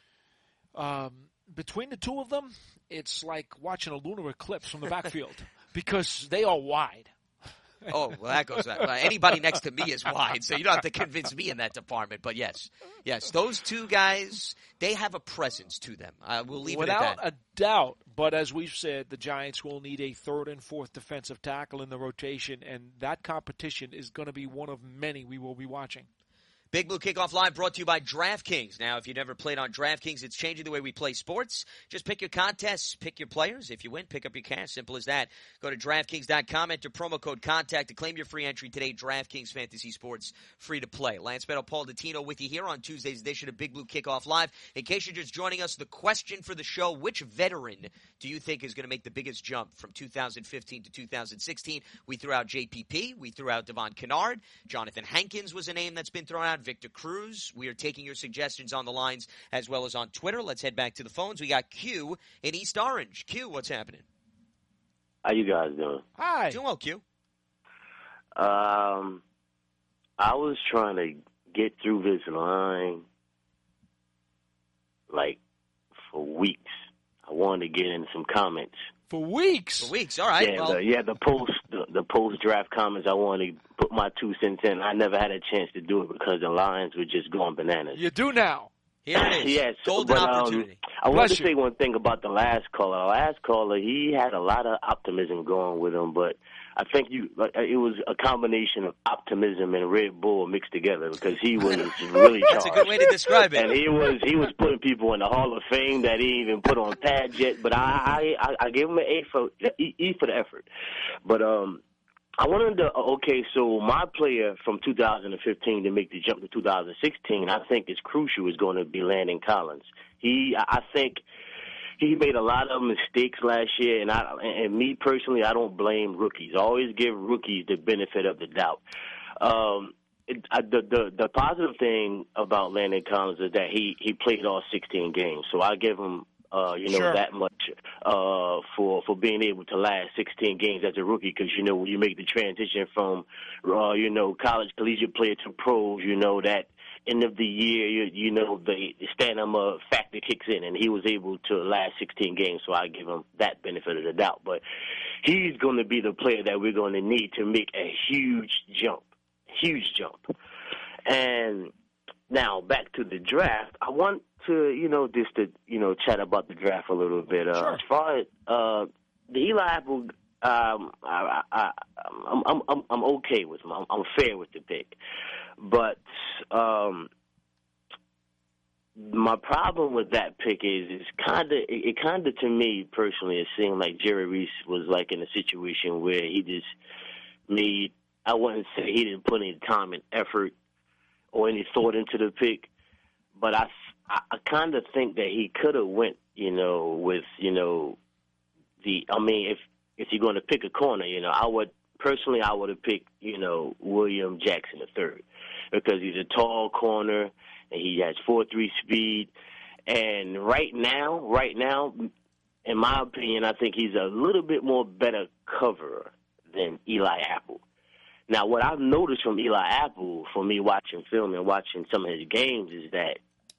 Um, between the two of them, it's like watching a lunar eclipse from the backfield because they are wide. Oh, well, that goes that. Well, anybody next to me is wide, so you don't have to convince me in that department. But yes, yes, those two guys, they have a presence to them. Uh, we'll leave Without it at that. a doubt. But as we've said, the Giants will need a third and fourth defensive tackle in the rotation, and that competition is going to be one of many we will be watching. Big Blue Kickoff Live brought to you by DraftKings. Now, if you've never played on DraftKings, it's changing the way we play sports. Just pick your contests, pick your players. If you win, pick up your cash. Simple as that. Go to DraftKings dot com, enter promo code CONTACT to claim your free entry today. DraftKings Fantasy Sports, free to play. Lance Meadow, Paul Dottino with you here on Tuesday's edition of Big Blue Kickoff Live. In case you're just joining us, the question for the show, which veteran do you think is going to make the biggest jump from two thousand fifteen to two thousand sixteen? We threw out J P P. We threw out Devon Kennard. Jonathan Hankins was a name that's been thrown out. Victor Cruz. We are taking your suggestions on the lines as well as on Twitter. Let's head back to the phones. We got Q in East Orange. Q, what's happening? How you guys doing? Hi. Doing well, Q. Um, I was trying to get through this line, like, for weeks. I wanted to get in some comments. For weeks. For weeks, all right. Yeah, well, the, yeah, the post, the, the post-draft comments, I wanted to put my two cents in. I never had a chance to do it because the Lions were just going bananas. You do now. here it is. Yes, Golden but, um, opportunity. I Bless wanted to you. say one thing about the last caller. The last caller, he had a lot of optimism going with him, but I think you like, it was a combination of optimism and Red Bull mixed together because he was really charged. That's a good way to describe it. And he was he was putting people in the Hall of Fame that he didn't even put on pads yet. But I I, I gave him an A for E, e for the effort. But um. I wanted to, okay, so my player from two thousand fifteen to make the jump to two thousand sixteen, I think is crucial, is going to be Landon Collins. He, I think he made a lot of mistakes last year, and I and me personally, I don't blame rookies. I always give rookies the benefit of the doubt. Um, it, I, the the the positive thing about Landon Collins is that he he played all sixteen games, so I give him. Uh, you know, sure. that much uh, for for being able to last sixteen games as a rookie, because, you know, when you make the transition from, uh, you know, college collegiate player to pros, you know, that end of the year, you, you know, the stamina factor kicks in, and he was able to last sixteen games, so I give him that benefit of the doubt. But he's going to be the player that we're going to need to make a huge jump, huge jump. And now back to the draft, I want to, you know, just to, you know, chat about the draft a little bit. Uh, sure. As far as uh, the Eli Apple, um, I, I, I'm, I'm, I'm, I'm okay with him. I'm, I'm fair with the pick. But um, my problem with that pick is, is kind of, it, it kind of, to me personally, it seemed like Jerry Reese was like in a situation where he just made, I wouldn't say he didn't put any time and effort or any thought into the pick, but I, I, I kind of think that he could have went, you know, with, you know, the, I mean, if if you're going to pick a corner, you know, I would, personally, I would have picked, you know, William Jackson the third, because he's a tall corner, and he has four three speed, and right now, right now, in my opinion, I think he's a little bit more better coverer than Eli Apple. Now, what I've noticed from Eli Apple, for me watching film and watching some of his games, is that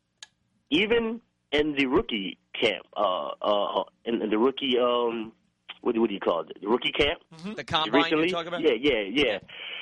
even in the rookie camp, uh, uh, in, in the rookie, um, what, what do you call it? The rookie camp? Mm-hmm. The combine recently, you're talking about? Yeah, yeah, yeah.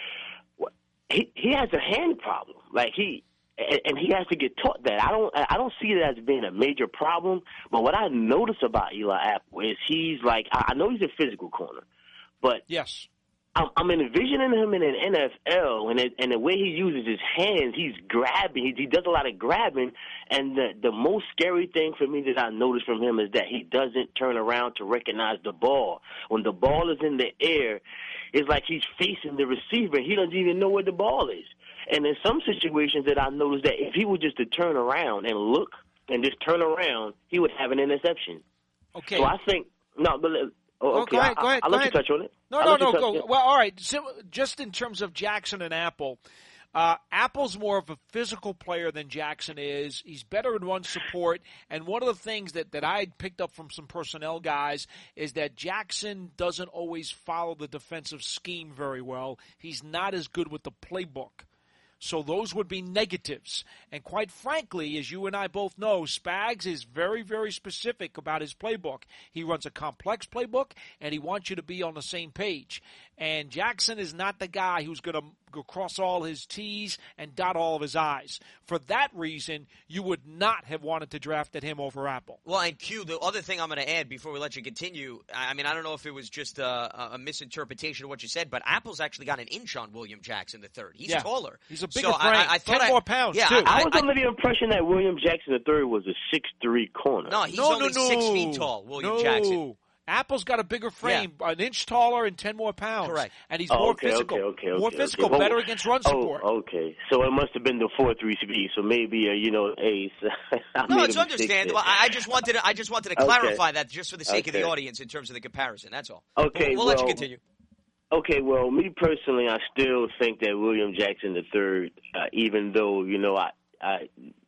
Well, he he has a hand problem. Like he, and, and he has to get taught that. I don't, I don't see it as being a major problem. But what I notice about Eli Apple is he's like, I know he's a physical corner, but yes. I'm, I'm envisioning him in an N F L, and it, and the way he uses his hands, he's grabbing. He, he does a lot of grabbing, and the the most scary thing for me that I noticed from him is that he doesn't turn around to recognize the ball. When the ball is in the air, it's like he's facing the receiver, and he doesn't even know where the ball is. And in some situations that I noticed that if he were just to turn around and look and just turn around, he would have an interception. Okay. So I think no, but. Oh, okay, oh, go ahead, go ahead, I, I'll go let ahead. you touch on it. No, I'll no, let you no, touch- go. yeah. Well, all right. So, just in terms of Jackson and Apple, uh, Apple's more of a physical player than Jackson is. He's better in run support. And one of the things that, that I picked up from some personnel guys is that Jackson doesn't always follow the defensive scheme very well. He's not as good with the playbook. So those would be negatives. And quite frankly, as you and I both know, Spags is very, very specific about his playbook. He runs a complex playbook, and he wants you to be on the same page. And Jackson is not the guy who's going to go cross all his T's and dot all of his I's. For that reason, you would not have wanted to draft at him over Apple. Well, and Q, the other thing I'm going to add before we let you continue, I mean, I don't know if it was just a, a misinterpretation of what you said, but Apple's actually got an inch on William Jackson the third. He's yeah. taller. He's a bigger so frame. I, I thought Ten I, more pounds, yeah, too. I was I, under the impression that William Jackson the third was a six three corner. No, he's no, only no, no. six feet tall, William no. Jackson. Apple's got a bigger frame, yeah. an inch taller and ten more pounds. Correct. And he's oh, more okay, physical. Okay, okay, more okay, physical, okay. better Well, against run support. Oh, okay. So it must have been the four three speed. So maybe uh, you know, ace. No, it's understandable. I, I just wanted to, I just wanted to clarify okay. that just for the sake okay. of the audience in terms of the comparison. That's all. Okay, we'll, we'll well, let you continue. Okay, well, me personally, I still think that William Jackson the third, uh, even though you know, I, I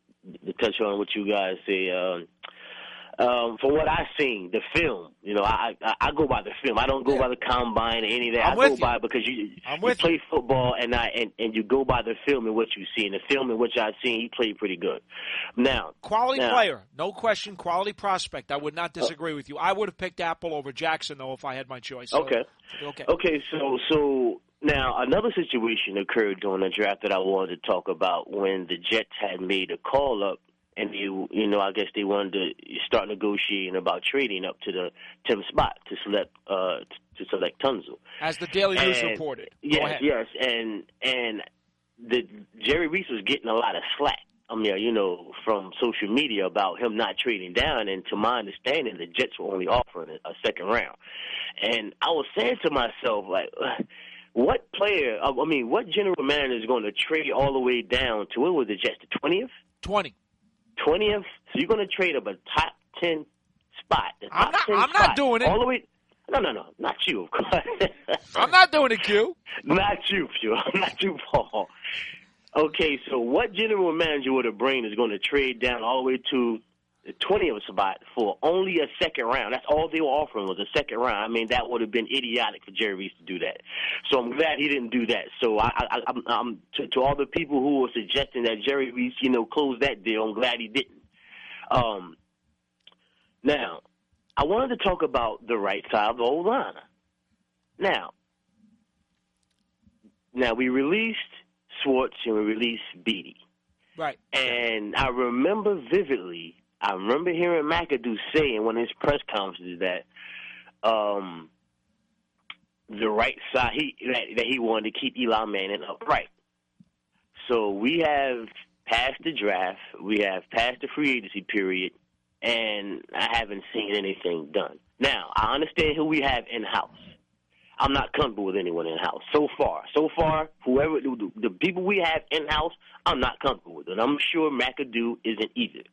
to touch on what you guys say. Um, Um, from what I've seen, the film, you know, I, I I go by the film. I don't go yeah. by the combine or any of that. I'm I with go you. by because you, I'm you with play you. football and I and, and you go by the film and what you see. And the film in which I've seen, he played pretty good. Now, quality now, player, no question. Quality prospect. I would not disagree uh, with you. I would have picked Apple over Jackson though if I had my choice. So, okay. Okay. Okay. So so now another situation occurred during the draft that I wanted to talk about when the Jets had made a call up. And, you, you know, I guess they wanted to start negotiating about trading up to the tenth spot to select uh, to select Tunzel. As the Daily News and, reported. Go yes, ahead. yes. And and the Jerry Reese was getting a lot of slack, I mean, you know, from social media about him not trading down. And to my understanding, the Jets were only offering a, a second round. And I was saying to myself, like, what player, I mean, what general manager is going to trade all the way down to, what was the Jets, the twentieth? twenty. twentieth, so you're going to trade up a top ten spot. The I'm top not. ten I'm spot, not doing it. All the way. No, no, no, not you, of course. I'm not doing it, Q. Not you, Q. Not you, Paul. Okay, so what general manager with a brain is going to trade down all the way to the twentieth spot for only a second round? That's all they were offering was a second round. I mean, that would have been idiotic for Jerry Reese to do that. So I'm glad he didn't do that. So I, I, I'm, I'm to, to all the people who were suggesting that Jerry Reese, you know, close that deal, I'm glad he didn't. Um, now, I wanted to talk about the right side of the O-line. Now, now we released Schwartz and we released Beatty. Right. And I remember vividly, I remember hearing McAdoo say in one of his press conferences that um, the right side, he that, that he wanted to keep Eli Manning upright. So we have passed the draft, we have passed the free agency period, and I haven't seen anything done. Now, I understand who we have in-house. I'm not comfortable with anyone in-house so far. So far, whoever the, the people we have in-house, I'm not comfortable with. And I'm sure McAdoo isn't either.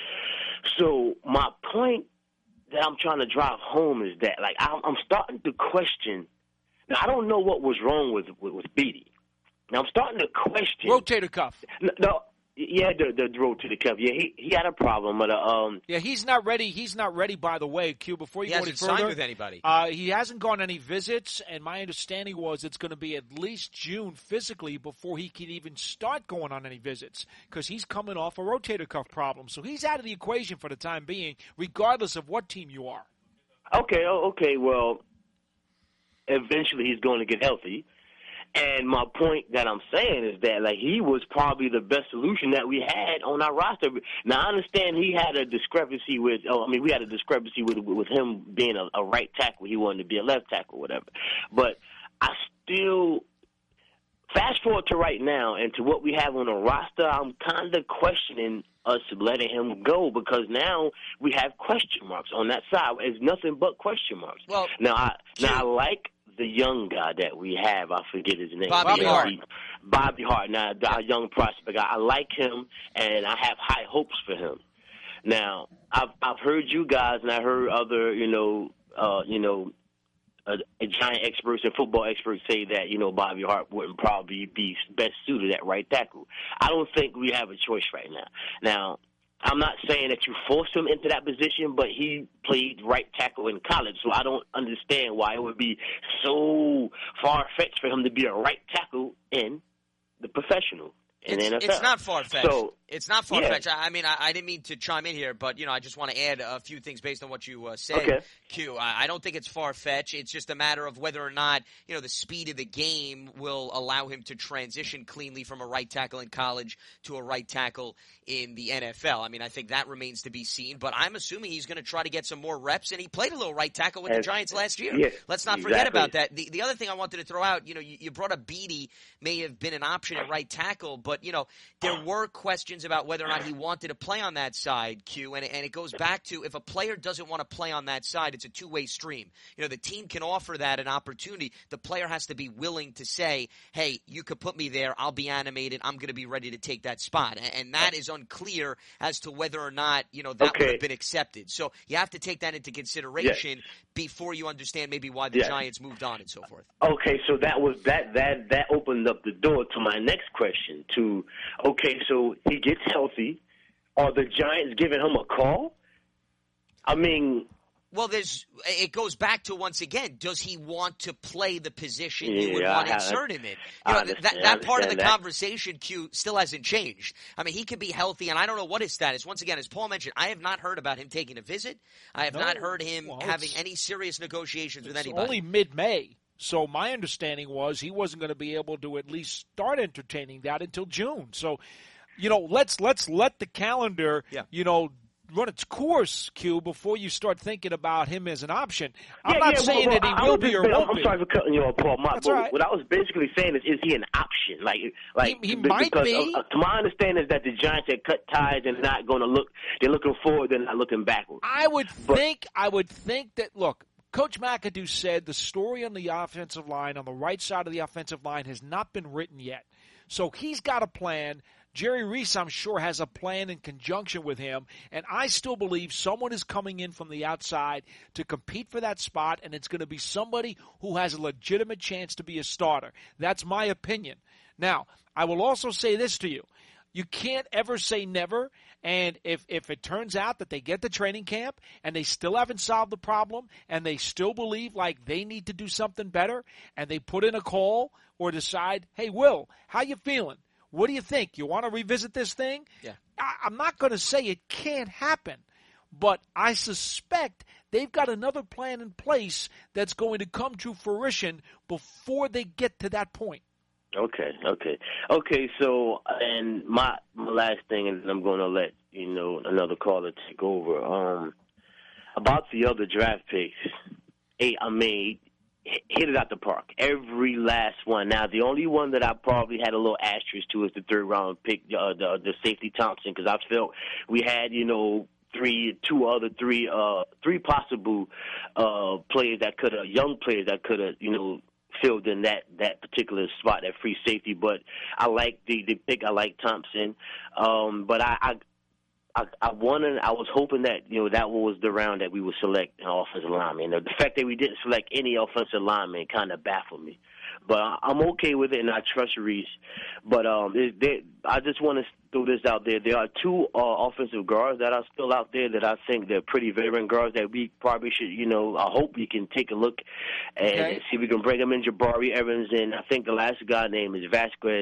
So my point that I'm trying to drive home is that, like, I'm, I'm starting to question. Now, I don't know what was wrong with with, with Beatty. Now, I'm starting to question. Rotator cuff. No, no yeah, the the road to the cuff. Yeah, he he had a problem, but uh, um. Yeah, he's not ready. He's not ready. By the way, Q. Before you he go any hasn't further, signed with anybody. Uh, he hasn't gone any visits, and my understanding was it's going to be at least June physically before he can even start going on any visits because he's coming off a rotator cuff problem. So he's out of the equation for the time being, regardless of what team you are. Okay, okay. Well, eventually he's going to get healthy. And my point that I'm saying is that, like, he was probably the best solution that we had on our roster. Now, I understand he had a discrepancy with, oh, I mean, we had a discrepancy with with him being a, a right tackle. He wanted to be a left tackle or whatever. But I still, fast forward to right now and to what we have on the roster, I'm kind of questioning us letting him go because now we have question marks on that side. It's nothing but question marks. Well, now, I, now I like the young guy that we have, I forget his name. Bobby Hart. Bobby Hart. Now, our young prospect, I, I like him, and I have high hopes for him. Now, I've I've heard you guys, and I heard other, you know, uh, you know, uh, giant experts and football experts say that, you know, Bobby Hart wouldn't probably be best suited at right tackle. I don't think we have a choice right now. Now, I'm not saying that you force him into that position, but he played right tackle in college, so I don't understand why it would be so far-fetched for him to be a right tackle in the professional. In it's, the N F L. It's not far-fetched. So, it's not far-fetched. Yeah. I, I mean, I, I didn't mean to chime in here, but, you know, I just want to add a few things based on what you uh, said, okay. Q. I, I don't think it's far-fetched. It's just a matter of whether or not, you know, the speed of the game will allow him to transition cleanly from a right tackle in college to a right tackle in the N F L. I mean, I think that remains to be seen, but I'm assuming he's going to try to get some more reps, and he played a little right tackle with As, the Giants last year. Yeah, Let's not exactly. forget about that. The, the other thing I wanted to throw out, you know, you, you brought up Beatty may have been an option at right tackle, but, you know, there were questions about whether or not he wanted to play on that side, Q, and, and it goes back to if a player doesn't want to play on that side, it's a two-way stream. You know, the team can offer that an opportunity. The player has to be willing to say, hey, you could put me there, I'll be animated, I'm going to be ready to take that spot. And, and that is unclear as to whether or not, you know, that okay. would have been accepted. So you have to take that into consideration yes. before you understand maybe why the yes. Giants moved on and so forth. Okay, so that was that that that opened up the door to my next question. To okay, so he gets healthy. Are the Giants giving him a call? I mean, well, there's. It goes back to once again. Does he want to play the position yeah, you would want I, insert him in? You I know, that that part of the that. conversation, Q, still hasn't changed. I mean, he could be healthy, and I don't know what his status. Once again, as Paul mentioned, I have not heard about him taking a visit. I have no, not heard him well, having any serious negotiations with it's anybody. Only mid-May. So my understanding was he wasn't going to be able to at least start entertaining that until June. So, you know, let's let's let the calendar, yeah. you know, run its course, Q, before you start thinking about him as an option. I'm yeah, not yeah, saying well, that he I will was be or just, won't I'm be. sorry for cutting you off, Paul. My, That's but right. What I was basically saying is, is he an option? Like, like he, he because, might be. Uh, to my understanding is that the Giants had cut ties and not going to look. They're looking forward. They're not looking backwards. I would but, think. I would think that. Look, Coach McAdoo said the story on the offensive line, on the right side of the offensive line, has not been written yet. So he's got a plan. Jerry Reese, I'm sure, has a plan in conjunction with him, and I still believe someone is coming in from the outside to compete for that spot, and it's going to be somebody who has a legitimate chance to be a starter. That's my opinion. Now, I will also say this to you. You can't ever say never, and if, if it turns out that they get to training camp and they still haven't solved the problem and they still believe like they need to do something better and they put in a call or decide, hey, Will, how you feeling? What do you think? You want to revisit this thing? Yeah. I, I'm not going to say it can't happen, but I suspect they've got another plan in place that's going to come to fruition before they get to that point. Okay, okay. Okay, so, and my, my last thing, and I'm going to let, you know, another caller take over. Um, about the other draft picks, hey, I mean, hit it out the park. Every last one. Now, the only one that I probably had a little asterisk to is the third round pick, uh, the, the safety Thompson, because I felt we had, you know, three, two other three, uh, three possible uh, players that could have, young players that could have, you know, filled in that, that particular spot, that free safety. But I like the, the pick. I like Thompson. Um, but I, I, I, I wanted, I was hoping that, you know, that was the round that we would select an offensive lineman. The fact that we didn't select any offensive lineman kind of baffled me. But I'm okay with it, and I trust Reese. But um, it, they, I just want to throw this out there. There are two uh, offensive guards that are still out there that I think they're pretty veteran guards that we probably should, you know, I hope we can take a look and okay. see if we can bring them in, Jabari Evans, and I think the last guy name is Vasquez.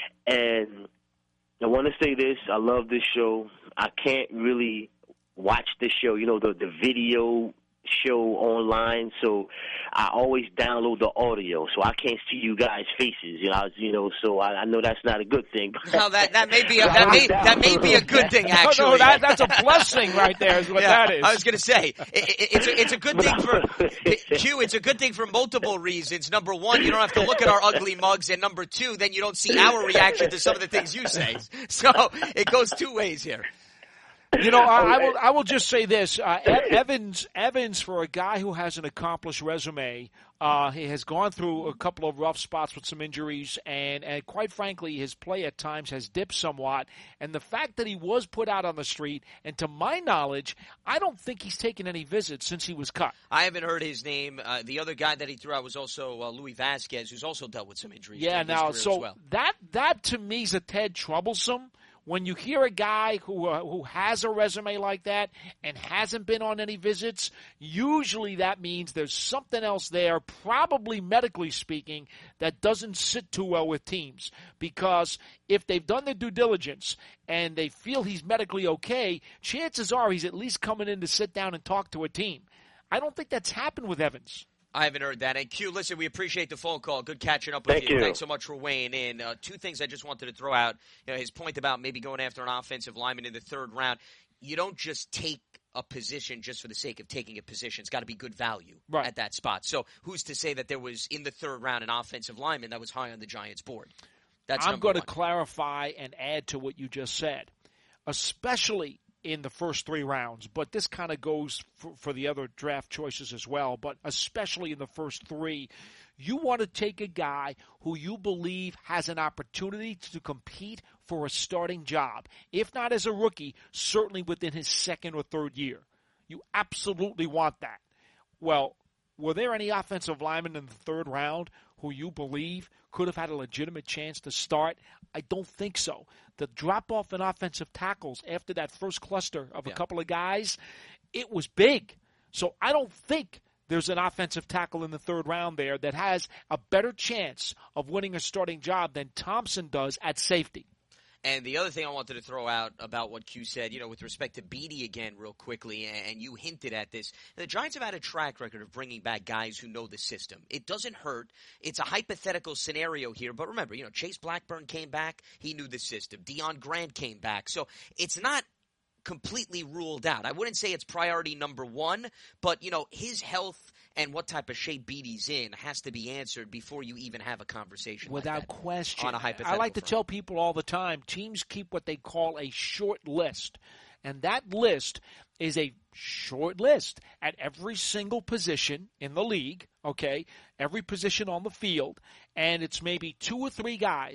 And I want to say this. I love this show. I can't really watch this show, you know, the, the video show online, so I always download the audio, so I can't see you guys' faces. You know, you know, so I, I know that's not a good thing. No, that that may be a, that may that may be a good thing actually. No, no, that, that's a blessing right there. Is what yeah, that is. I was going to say it, it, it's a, it's a good thing for Q. It's a good thing for multiple reasons. Number one, you don't have to look at our ugly mugs, and number two, then you don't see our reaction to some of the things you say. So it goes two ways here. You know, I, I will. I will just say this: uh, Evans, Evans, for a guy who has an accomplished resume, uh, he has gone through a couple of rough spots with some injuries, and, and quite frankly, his play at times has dipped somewhat. And the fact that he was put out on the street, and to my knowledge, I don't think he's taken any visits since he was cut. I haven't heard his name. Uh, the other guy that he threw out was also uh, Louis Vasquez, who's also dealt with some injuries. Yeah, now so as well. that that to me is a tad troublesome. When you hear a guy who uh, who has a resume like that and hasn't been on any visits, usually that means there's something else there, probably medically speaking, that doesn't sit too well with teams. Because if they've done their due diligence and they feel he's medically okay, chances are he's at least coming in to sit down and talk to a team. I don't think that's happened with Evans. I haven't heard that. And Q, listen, we appreciate the phone call. Good catching up with Thank you. you. Thanks so much for weighing in. Uh, two things I just wanted to throw out. You know, his point about maybe going after an offensive lineman in the third round. You don't just take a position just for the sake of taking a position. It's got to be good value right. at that spot. So who's to say that there was, in the third round, an offensive lineman that was high on the Giants' board? That's I'm going to one. clarify and add to what you just said, especially in the first three rounds, but this kind of goes for, for the other draft choices as well, but especially in the first three, you want to take a guy who you believe has an opportunity to compete for a starting job. If not as a rookie, certainly within his second or third year. You absolutely want that. Well, were there any offensive linemen in the third round who you believe could have had a legitimate chance to start? I don't think so. The drop-off in offensive tackles after that first cluster of a yeah. couple of guys, it was big. So I don't think there's an offensive tackle in the third round there that has a better chance of winning a starting job than Thompson does at safety. And the other thing I wanted to throw out about what Q said, you know, with respect to Beatty again real quickly, and you hinted at this, the Giants have had a track record of bringing back guys who know the system. It doesn't hurt. It's a hypothetical scenario here, but remember, you know, Chase Blackburn came back. He knew the system. Deion Grant came back. So it's not completely ruled out. I wouldn't say it's priority number one, but, you know, his health and what type of shape Beatty's in has to be answered before you even have a conversation Without like that question. on a hypothetical I like to front. tell people all the time, teams keep what they call a short list. And that list is a short list at every single position in the league, okay, every position on the field. And it's maybe two or three guys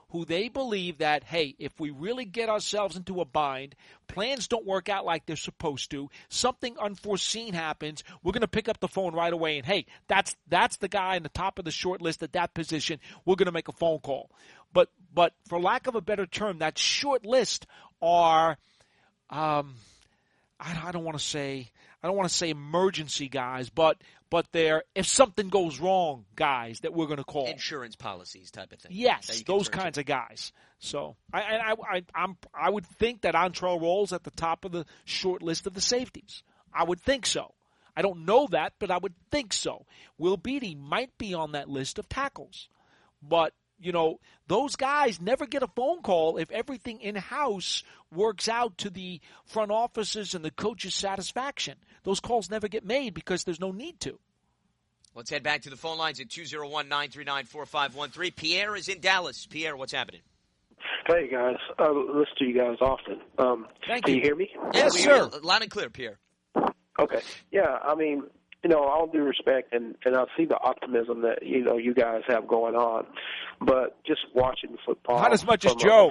who they believe that, hey, if we really get ourselves into a bind, plans don't work out like they're supposed to, something unforeseen happens, we're going to pick up the phone right away and, hey, that's that's the guy in the top of the short list at that position. We're going to make a phone call. But but for lack of a better term, that short list are, um, I, I don't want to say, I don't want to say emergency guys, but but they're if something goes wrong, guys that we're going to call insurance policies type of thing. Yes, those kinds to. of guys. So I I I I'm I would think that Antrel Rolls at the top of the short list of the safeties. I would think so. I don't know that, but I would think so. Will Beatty might be on that list of tackles, but. You know, those guys never get a phone call if everything in-house works out to the front offices and the coach's satisfaction. Those calls never get made because there's no need to. Let's head back to the phone lines at two oh one, nine three nine, four five one three. Pierre is in Dallas. Pierre, what's happening? Hey, guys. I listen to you guys often. Um, Thank can you. you hear me? Yes, yes sir. sir. Loud and clear, Pierre. Okay. Yeah, I mean, you know, all due respect, and, and I see the optimism that, you know, you guys have going on, but just watching football. Not as much as Joe.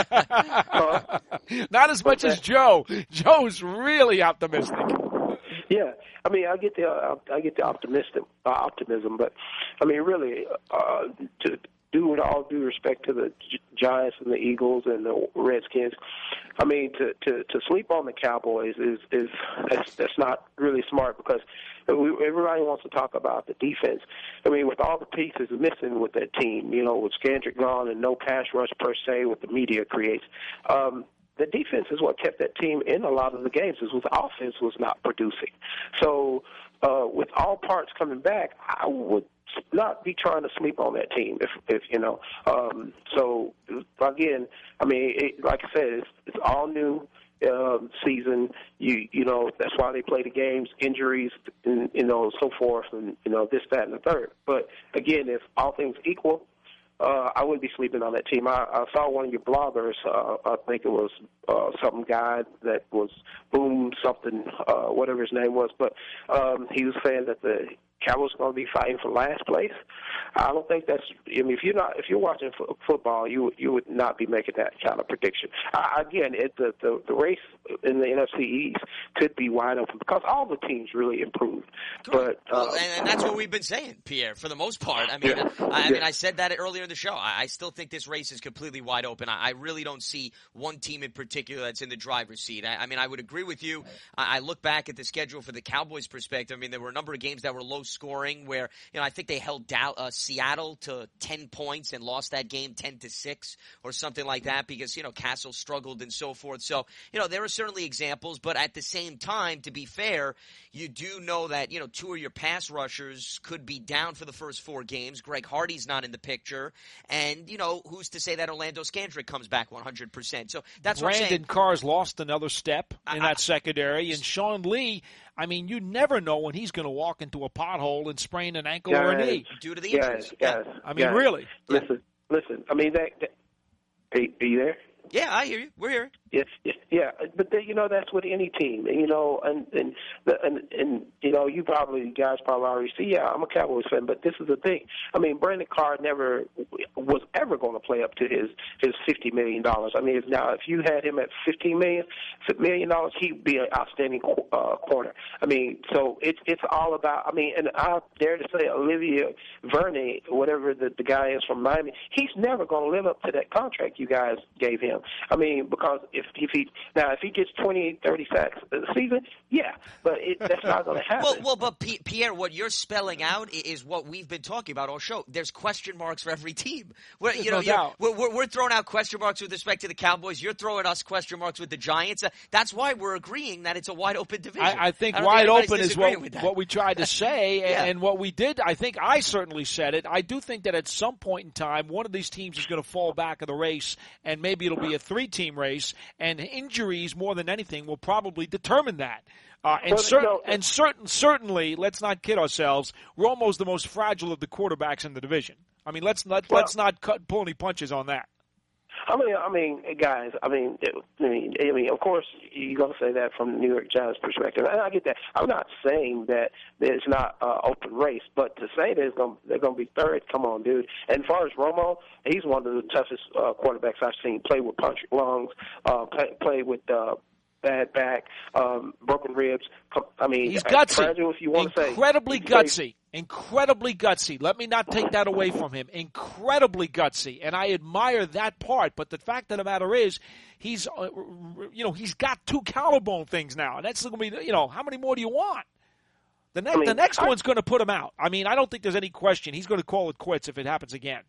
huh? Not as much that? as Joe. Joe's really optimistic. Yeah, I mean, I get the uh, I get the optimistic uh, optimism, but I mean, really, uh, to do with all due respect to the Gi- Giants and the Eagles and the Redskins, I mean, to to, to sleep on the Cowboys is is that's, that's not really smart because we, everybody wants to talk about the defense. I mean, with all the pieces missing with that team, you know, with Scandrick gone and no pass rush per se, what the media creates. Um, The defense is what kept that team in a lot of the games. Is the offense was not producing. So, uh, with all parts coming back, I would not be trying to sleep on that team. If, if you know, um, so again, I mean, it, like I said, it's, it's all new um, season. You you know, that's why they play the games. Injuries, and you know, so forth, and you know, this, that, and the third. But again, if all things equal. Uh, I wouldn't be sleeping on that team. I, I saw one of your bloggers, uh, I think it was uh, some guy that was Boom something, uh, whatever his name was, but um, he was saying that the Cowboys are going to be fighting for last place. I don't think that's. I mean, if you're not, if you're watching f- football, you you would not be making that kind of prediction. Uh, again, it, the, the the race in the N F C East could be wide open because all the teams really improved. But uh, well, and, and that's what we've been saying, Pierre, for the most part. I mean, Yeah. I, I Yeah. mean, I said that earlier in the show. I, I still think this race is completely wide open. I, I really don't see one team in particular that's in the driver's seat. I, I mean, I would agree with you. I, I look back at the schedule for the Cowboys' perspective. I mean, there were a number of games that were low scoring where, you know, I think they held Dow, uh, Seattle to ten points and lost that game ten to six or something like that because, you know, Castle struggled and so forth. So, you know, there are certainly examples, but at the same time, to be fair, you do know that, you know, two of your pass rushers could be down for the first four games. Greg Hardy's not in the picture. And, you know, who's to say that Orlando Scandrick comes back one hundred percent? So that's what I'm saying. Brandon Carr's lost another step in I- that secondary, and Sean Lee, I mean, you never know when he's going to walk into a pothole and sprain an ankle or a Guys, knee. Due to the Yes, injuries. yes. I mean, yes. really. Listen, listen. I mean, that. that are, you, are you there? Yeah, I hear you. We're here. Yes, yes, yeah, but the, you know that's with any team, you know, and and the, and and you know you probably you guys probably already see. Yeah, I'm a Cowboys fan, but this is the thing. I mean, Brandon Carr never was ever going to play up to his his fifty million dollars. I mean, if, now if you had him at fifteen million million dollars, he'd be an outstanding uh, corner. I mean, so it's it's all about. I mean, and I dare to say Olivier Vernon, whatever the, the guy is from Miami, he's never going to live up to that contract you guys gave him. I mean, because if if he now if he gets twenty, thirty sacks a season, yeah, but it, that's not going to happen. Well, well, but P- Pierre, what you're spelling out is what we've been talking about all show. There's question marks for every team. We're, you know, no you're, doubt. we're, we're we're throwing out question marks with respect to the Cowboys. You're throwing us question marks with the Giants. Uh, that's why we're agreeing that it's a wide open division. I, I think don't wide anybody's open is disagreeing what, with that. what we tried to say, Yeah. and what we did. I think I certainly said it. I do think that at some point in time, one of these teams is going to fall back in the race, and maybe it'll be a three-team race, and injuries more than anything will probably determine that. Uh, and Well, cer- no, and certain, certainly, let's not kid ourselves. We're almost the most fragile of the quarterbacks in the division. I mean, let's not Well, let's not cut pull any punches on that. I mean, I mean, guys. I mean, it, I mean, I mean, of course, you're gonna say that from the New York Giants' perspective, and I get that. I'm not saying that it's not an uh, open race, but to say that it's gonna, they're gonna be third, come on, dude. And as far as Romo, he's one of the toughest uh, quarterbacks I've seen. Play with punctured lungs, uh, play, play with. Uh, Bad back, um, broken ribs. I mean, he's gutsy. Fragile, if you want to say. Incredibly gutsy. Incredibly gutsy. Let me not take that away from him. Incredibly gutsy, and I admire that part. But the fact of the matter is, he's, uh, you know, he's got two collarbone things now, and that's going to be, you know, how many more do you want? The next, I mean, the next I, one's going to put him out. I mean, I don't think there's any question. He's going to call it quits if it happens again.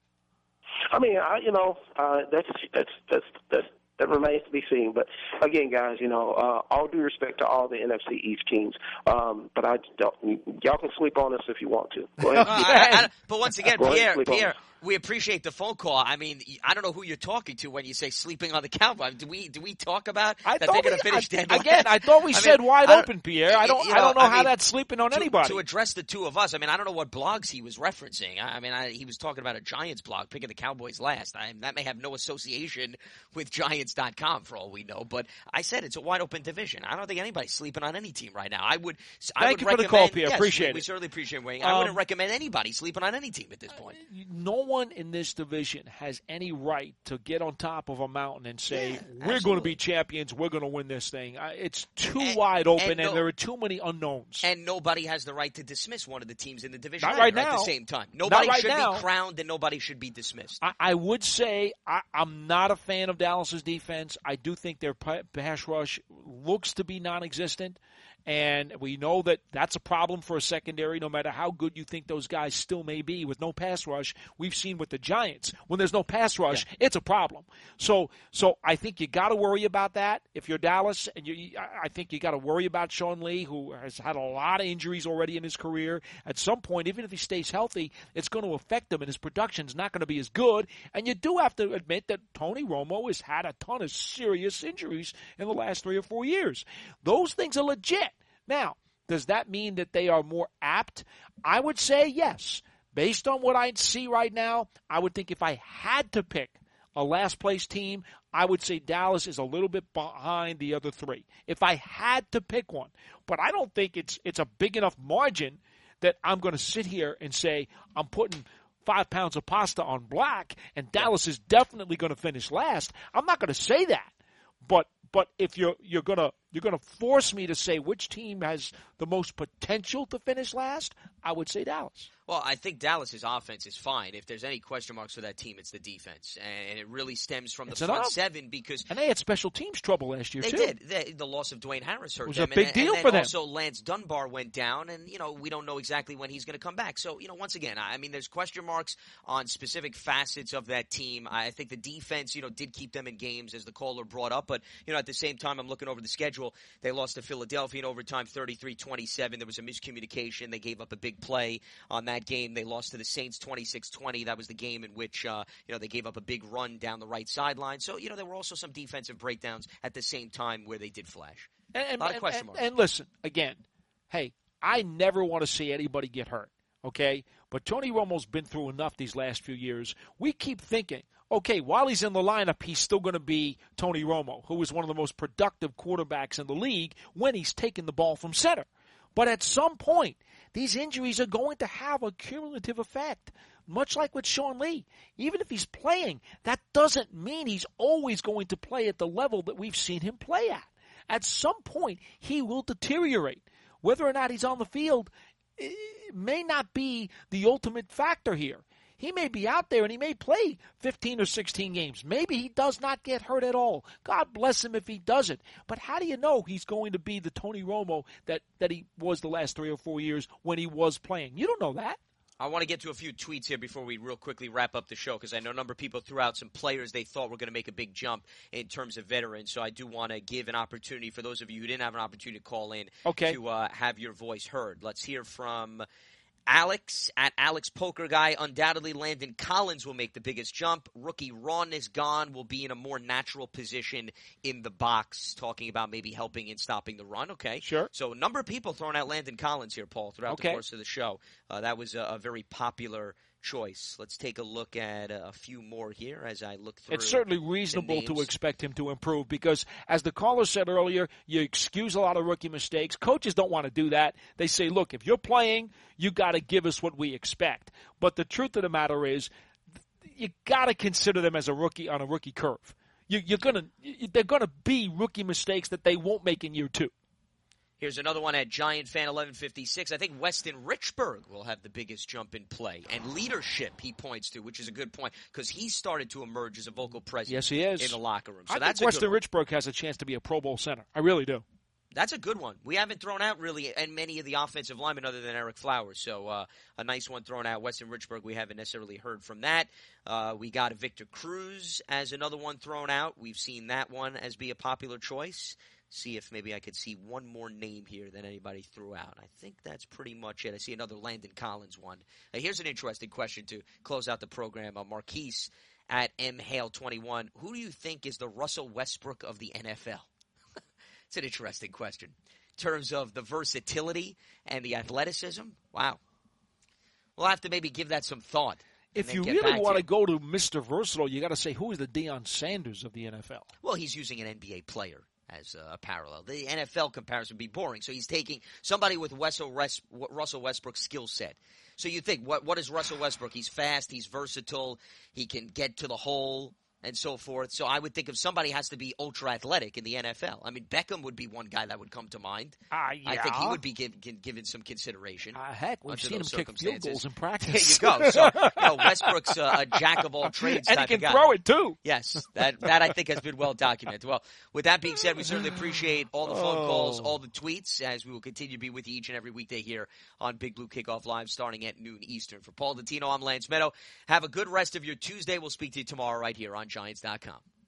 I mean, I, you know, uh, that's that's that's that's. That remains to be seen. But, again, guys, you know, uh, all due respect to all the N F C East teams. Um, but I don't, y'all can sleep on us if you want to. Go ahead. uh, I, I, but once again, Pierre, Pierre, we appreciate the phone call. I mean, I don't know who you're talking to when you say sleeping on the Cowboys. Do we do we talk about I that they're going to finish I, dead Again, I thought we I said mean, wide open, Pierre. I don't, I don't know, know how mean, that's sleeping on to, anybody. To address the two of us, I mean, I don't know what blogs he was referencing. I, I mean, I, he was talking about a Giants blog, picking the Cowboys last. I, that may have no association with Giants dot com for all we know. But I said it's a wide open division. I don't think anybody's sleeping on any team right now. I would. I Thank would you recommend, for the call, Pierre. Yes, appreciate we, it. We certainly appreciate it. Um, I wouldn't recommend anybody sleeping on any team at this point. No one in this division has any right to get on top of a mountain and say, yeah, we're absolutely. going to be champions, we're going to win this thing. It's too and, wide open, and, and, no, and there are too many unknowns. And nobody has the right to dismiss one of the teams in the division Not right either, now. At the same time. Nobody Not right should now. be crowned, and nobody should be dismissed. I, I would say I, I'm not a fan of Dallas's defense. I do think their pass rush looks to be non-existent. And we know that that's a problem for a secondary, no matter how good you think those guys still may be. With no pass rush, we've seen with the Giants, when there's no pass rush, yeah. it's a problem. So so I think you got to worry about that. If you're Dallas, and you, I think you got to worry about Sean Lee, who has had a lot of injuries already in his career. At some point, even if he stays healthy, it's going to affect him, and his production's not going to be as good. And you do have to admit that Tony Romo has had a ton of serious injuries in the last three or four years. Those things are legit. Now, does that mean that they are more apt? I would say yes. Based on what I see right now, I would think if I had to pick a last-place team, I would say Dallas is a little bit behind the other three. If I had to pick one. But I don't think it's it's a big enough margin that I'm going to sit here and say I'm putting five pounds of pasta on black and Dallas is definitely going to finish last. I'm not going to say that. But but if you're you're gonna you're gonna force me to say which team has the most potential to finish last, I would say Dallas. Well, I think Dallas's offense is fine. If there's any question marks for that team, it's the defense, and it really stems from the it's front enough. seven because and they had special teams trouble last year they too. They did. They, the loss of Dwayne Harris hurt it was them. a big and, deal and for them. Also, Lance Dunbar went down, and you know we don't know exactly when he's going to come back. So you know, once again, I mean, there's question marks on specific facets of that team. I think the defense, you know, did keep them in games, as the caller brought up, but you know, at the same time, I'm looking over the schedule. They lost to Philadelphia in overtime, thirty-three twenty-seven. There was a miscommunication. They gave up a big play on that game. They lost to the Saints twenty-six twenty. That was the game in which uh, you know they gave up a big run down the right sideline. So you know there were also some defensive breakdowns at the same time where they did flash. And, and, a lot of question and, marks. And listen, again, hey, I never want to see anybody get hurt, okay? But Tony Romo's been through enough these last few years. We keep thinking, okay, while he's in the lineup, he's still going to be Tony Romo, who is one of the most productive quarterbacks in the league when he's taking the ball from center. But at some point, these injuries are going to have a cumulative effect, much like with Sean Lee. Even if he's playing, that doesn't mean he's always going to play at the level that we've seen him play at. At some point, he will deteriorate. Whether or not he's on the field may not be the ultimate factor here. He may be out there and he may play fifteen or sixteen games. Maybe he does not get hurt at all. God bless him if he doesn't. But how do you know he's going to be the Tony Romo that, that he was the last three or four years when he was playing? You don't know that. I want to get to a few tweets here before we real quickly wrap up the show because I know a number of people threw out some players they thought were going to make a big jump in terms of veterans. So I do want to give an opportunity for those of you who didn't have an opportunity to call in okay. to uh, have your voice heard. Let's hear from Alex, at Alex Poker Guy, undoubtedly Landon Collins will make the biggest jump. Rookie rawness gone, will be in a more natural position in the box, talking about maybe helping in stopping the run. Okay. Sure. So a number of people throwing out Landon Collins here, Paul, throughout okay. the course of the show. Uh, that was a, a very popular choice. Let's take a look at a few more here as I look through. It's certainly reasonable to expect him to improve because, as the caller said earlier, you excuse a lot of rookie mistakes. Coaches don't want to do that. They say, look, if you're playing, you got to give us what we expect. But the truth of the matter is, you got to consider them as a rookie on a rookie curve. You, you're gonna, they're going to be rookie mistakes that they won't make in year two. Here's another one at Giant Fan eleven fifty-six. I think Weston Richburg will have the biggest jump in play. And leadership he points to, which is a good point, because he started to emerge as a vocal presence yes, he is. in the locker room. So I that's think a Weston good Richburg has a chance to be a Pro Bowl center. I really do. That's a good one. We haven't thrown out really and many of the offensive linemen other than Eric Flowers. So uh, a nice one thrown out. Weston Richburg, we haven't necessarily heard from that. Uh, we got Victor Cruz as another one thrown out. We've seen that one as be a popular choice. See if maybe I could see one more name here that anybody threw out. I think that's pretty much it. I see another Landon Collins one. Now, here's an interesting question to close out the program. Uh, Marquise at M Hale twenty-one. Who do you think is the Russell Westbrook of the N F L? It's an interesting question. In terms of the versatility and the athleticism, wow. We'll have to maybe give that some thought. If you really want to go to Mister Versatile, you got to say, who is the Deion Sanders of the N F L? Well, he's using an N B A player as a parallel. The N F L comparison would be boring. So he's taking somebody with Russell Westbrook's skill set. So you think, what what is Russell Westbrook? He's fast, he's versatile, he can get to the hole and so forth. So I would think if somebody has to be ultra athletic in the N F L. I mean, Beckham would be one guy that would come to mind. Uh, yeah. I think he would be give, give, given some consideration. Uh, heck, we've seen him kick field goals in practice. There you go. So you know, Westbrook's a, a jack of all trades and type he can of guy. throw it too. Yes, that that I think has been well documented. Well, with that being said, we certainly appreciate all the phone oh. calls, all the tweets, as we will continue to be with you each and every weekday here on Big Blue Kickoff Live, starting at noon Eastern. For Paul Dottino, I'm Lance Meadow. Have a good rest of your Tuesday. We'll speak to you tomorrow right here on Giants dot com.